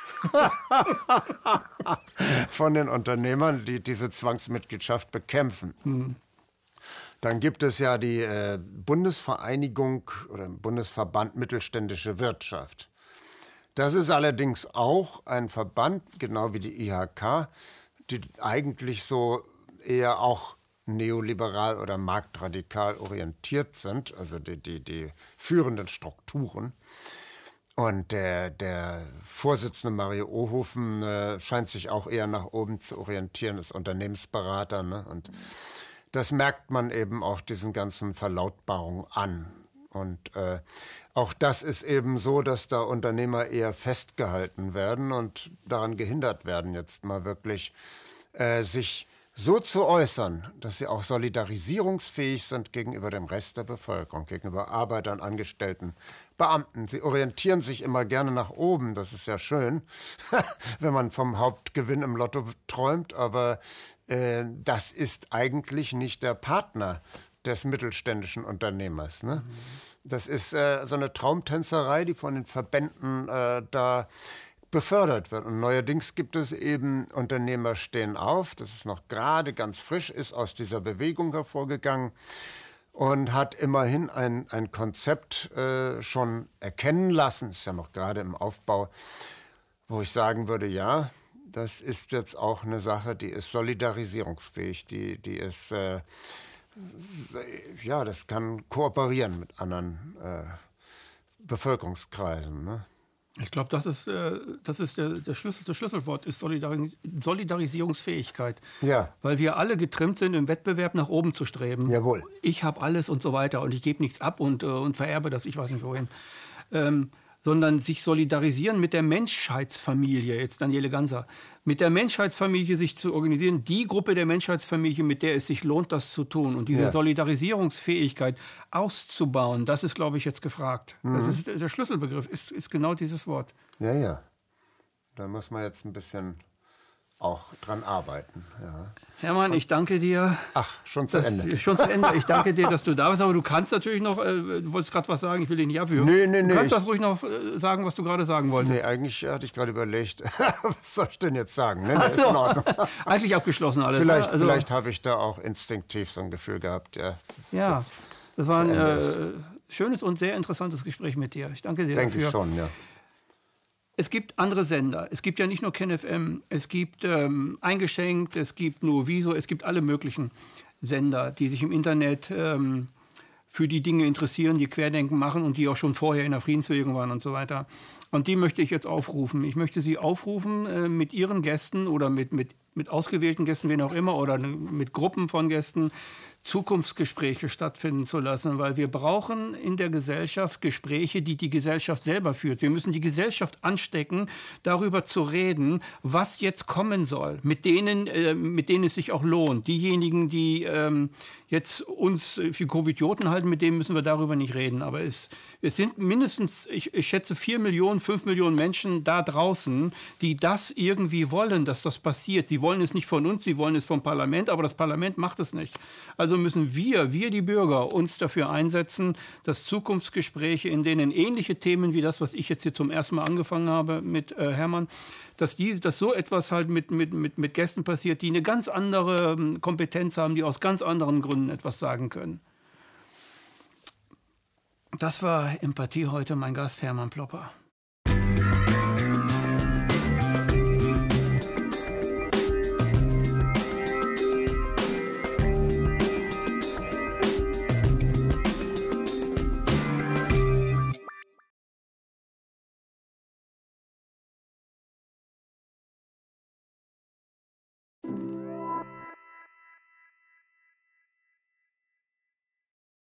von den Unternehmern, die diese Zwangsmitgliedschaft bekämpfen. Mhm. Dann gibt es ja die äh, Bundesvereinigung oder Bundesverband Mittelständische Wirtschaft. Das ist allerdings auch ein Verband, genau wie die I H K, die eigentlich so eher auch neoliberal oder marktradikal orientiert sind, also die, die, die führenden Strukturen. Und der, der Vorsitzende Mario Ohofen äh, scheint sich auch eher nach oben zu orientieren, ist Unternehmensberater. Ne? Und das merkt man eben auch diesen ganzen Verlautbarungen an. Und äh, auch das ist eben so, dass da Unternehmer eher festgehalten werden und daran gehindert werden, jetzt mal wirklich äh, sich so zu äußern, dass sie auch solidarisierungsfähig sind gegenüber dem Rest der Bevölkerung, gegenüber Arbeitern, Angestellten, Beamten. Sie orientieren sich immer gerne nach oben, das ist ja schön, wenn man vom Hauptgewinn im Lotto träumt, aber äh, das ist eigentlich nicht der Partner des mittelständischen Unternehmers. Ne? Mhm. Das ist äh, so eine Traumtänzerei, die von den Verbänden äh, da befördert wird. Und neuerdings gibt es eben Unternehmer stehen auf, das ist noch gerade ganz frisch, ist aus dieser Bewegung hervorgegangen und hat immerhin ein, ein Konzept äh, schon erkennen lassen, ist ja noch gerade im Aufbau, wo ich sagen würde, ja, das ist jetzt auch eine Sache, die ist solidarisierungsfähig, die, die ist, äh, ja, das kann kooperieren mit anderen äh, Bevölkerungskreisen, ne? Ich glaube, das ist, äh, das, ist der, der Schlüssel, das Schlüsselwort ist Solidaris- Solidarisierungsfähigkeit. Ja. Weil wir alle getrimmt sind, im Wettbewerb nach oben zu streben. Jawohl. Ich habe alles und so weiter und ich gebe nichts ab und, äh, und vererbe das, ich weiß nicht wohin. Ähm, sondern sich solidarisieren mit der Menschheitsfamilie, jetzt Daniele Ganser, mit der Menschheitsfamilie sich zu organisieren, die Gruppe der Menschheitsfamilie, mit der es sich lohnt, das zu tun. Und diese ja. Solidarisierungsfähigkeit auszubauen, das ist, glaube ich, jetzt gefragt. Mhm. Das ist der Schlüsselbegriff, ist, ist genau dieses Wort. Ja, ja. Da muss man jetzt ein bisschen auch dran arbeiten. Ja. Hermann, ich danke dir. Ach, schon zu das, Ende. Schon zu Ende. Ich danke dir, dass du da bist. Aber du kannst natürlich noch, äh, du wolltest gerade was sagen, ich will dich nicht abwürgen. Nee, nee, nee. Du kannst das ruhig noch äh, sagen, was du gerade sagen wolltest. Nee, eigentlich hatte ich gerade überlegt, was soll ich denn jetzt sagen? Nee, nee, ist in Ordnung. Eigentlich abgeschlossen alles. Vielleicht, also, vielleicht habe ich da auch instinktiv so ein Gefühl gehabt. Ja, das, ja, das war ein äh, schönes und sehr interessantes Gespräch mit dir. Ich danke dir Denke dafür. Denke ich schon, ja. Es gibt andere Sender. Es gibt ja nicht nur KenFM, es gibt ähm, Eingeschenkt, es gibt Nuoviso, es gibt alle möglichen Sender, die sich im Internet ähm, für die Dinge interessieren, die Querdenken machen und die auch schon vorher in der Friedensbewegung waren und so weiter. Und die möchte ich jetzt aufrufen. Ich möchte sie aufrufen, äh, mit ihren Gästen oder mit, mit, mit ausgewählten Gästen, wen auch immer, oder mit Gruppen von Gästen, Zukunftsgespräche stattfinden zu lassen, weil wir brauchen in der Gesellschaft Gespräche, die die Gesellschaft selber führt. Wir müssen die Gesellschaft anstecken, darüber zu reden, was jetzt kommen soll, mit denen, äh, mit denen es sich auch lohnt. Diejenigen, die ähm, jetzt uns für Covidioten halten, mit denen müssen wir darüber nicht reden. Aber es, es sind mindestens, ich, ich schätze, vier Millionen, fünf Millionen Menschen da draußen, die das irgendwie wollen, dass das passiert. Sie wollen es nicht von uns, sie wollen es vom Parlament, aber das Parlament macht es nicht. Also müssen wir, wir die Bürger, uns dafür einsetzen, dass Zukunftsgespräche, in denen ähnliche Themen wie das, was ich jetzt hier zum ersten Mal angefangen habe mit äh, Hermann, dass, die, dass so etwas halt mit, mit, mit, mit Gästen passiert, die eine ganz andere Kompetenz haben, die aus ganz anderen Gründen etwas sagen können. Das war Empathie heute, mein Gast Hermann Plopper.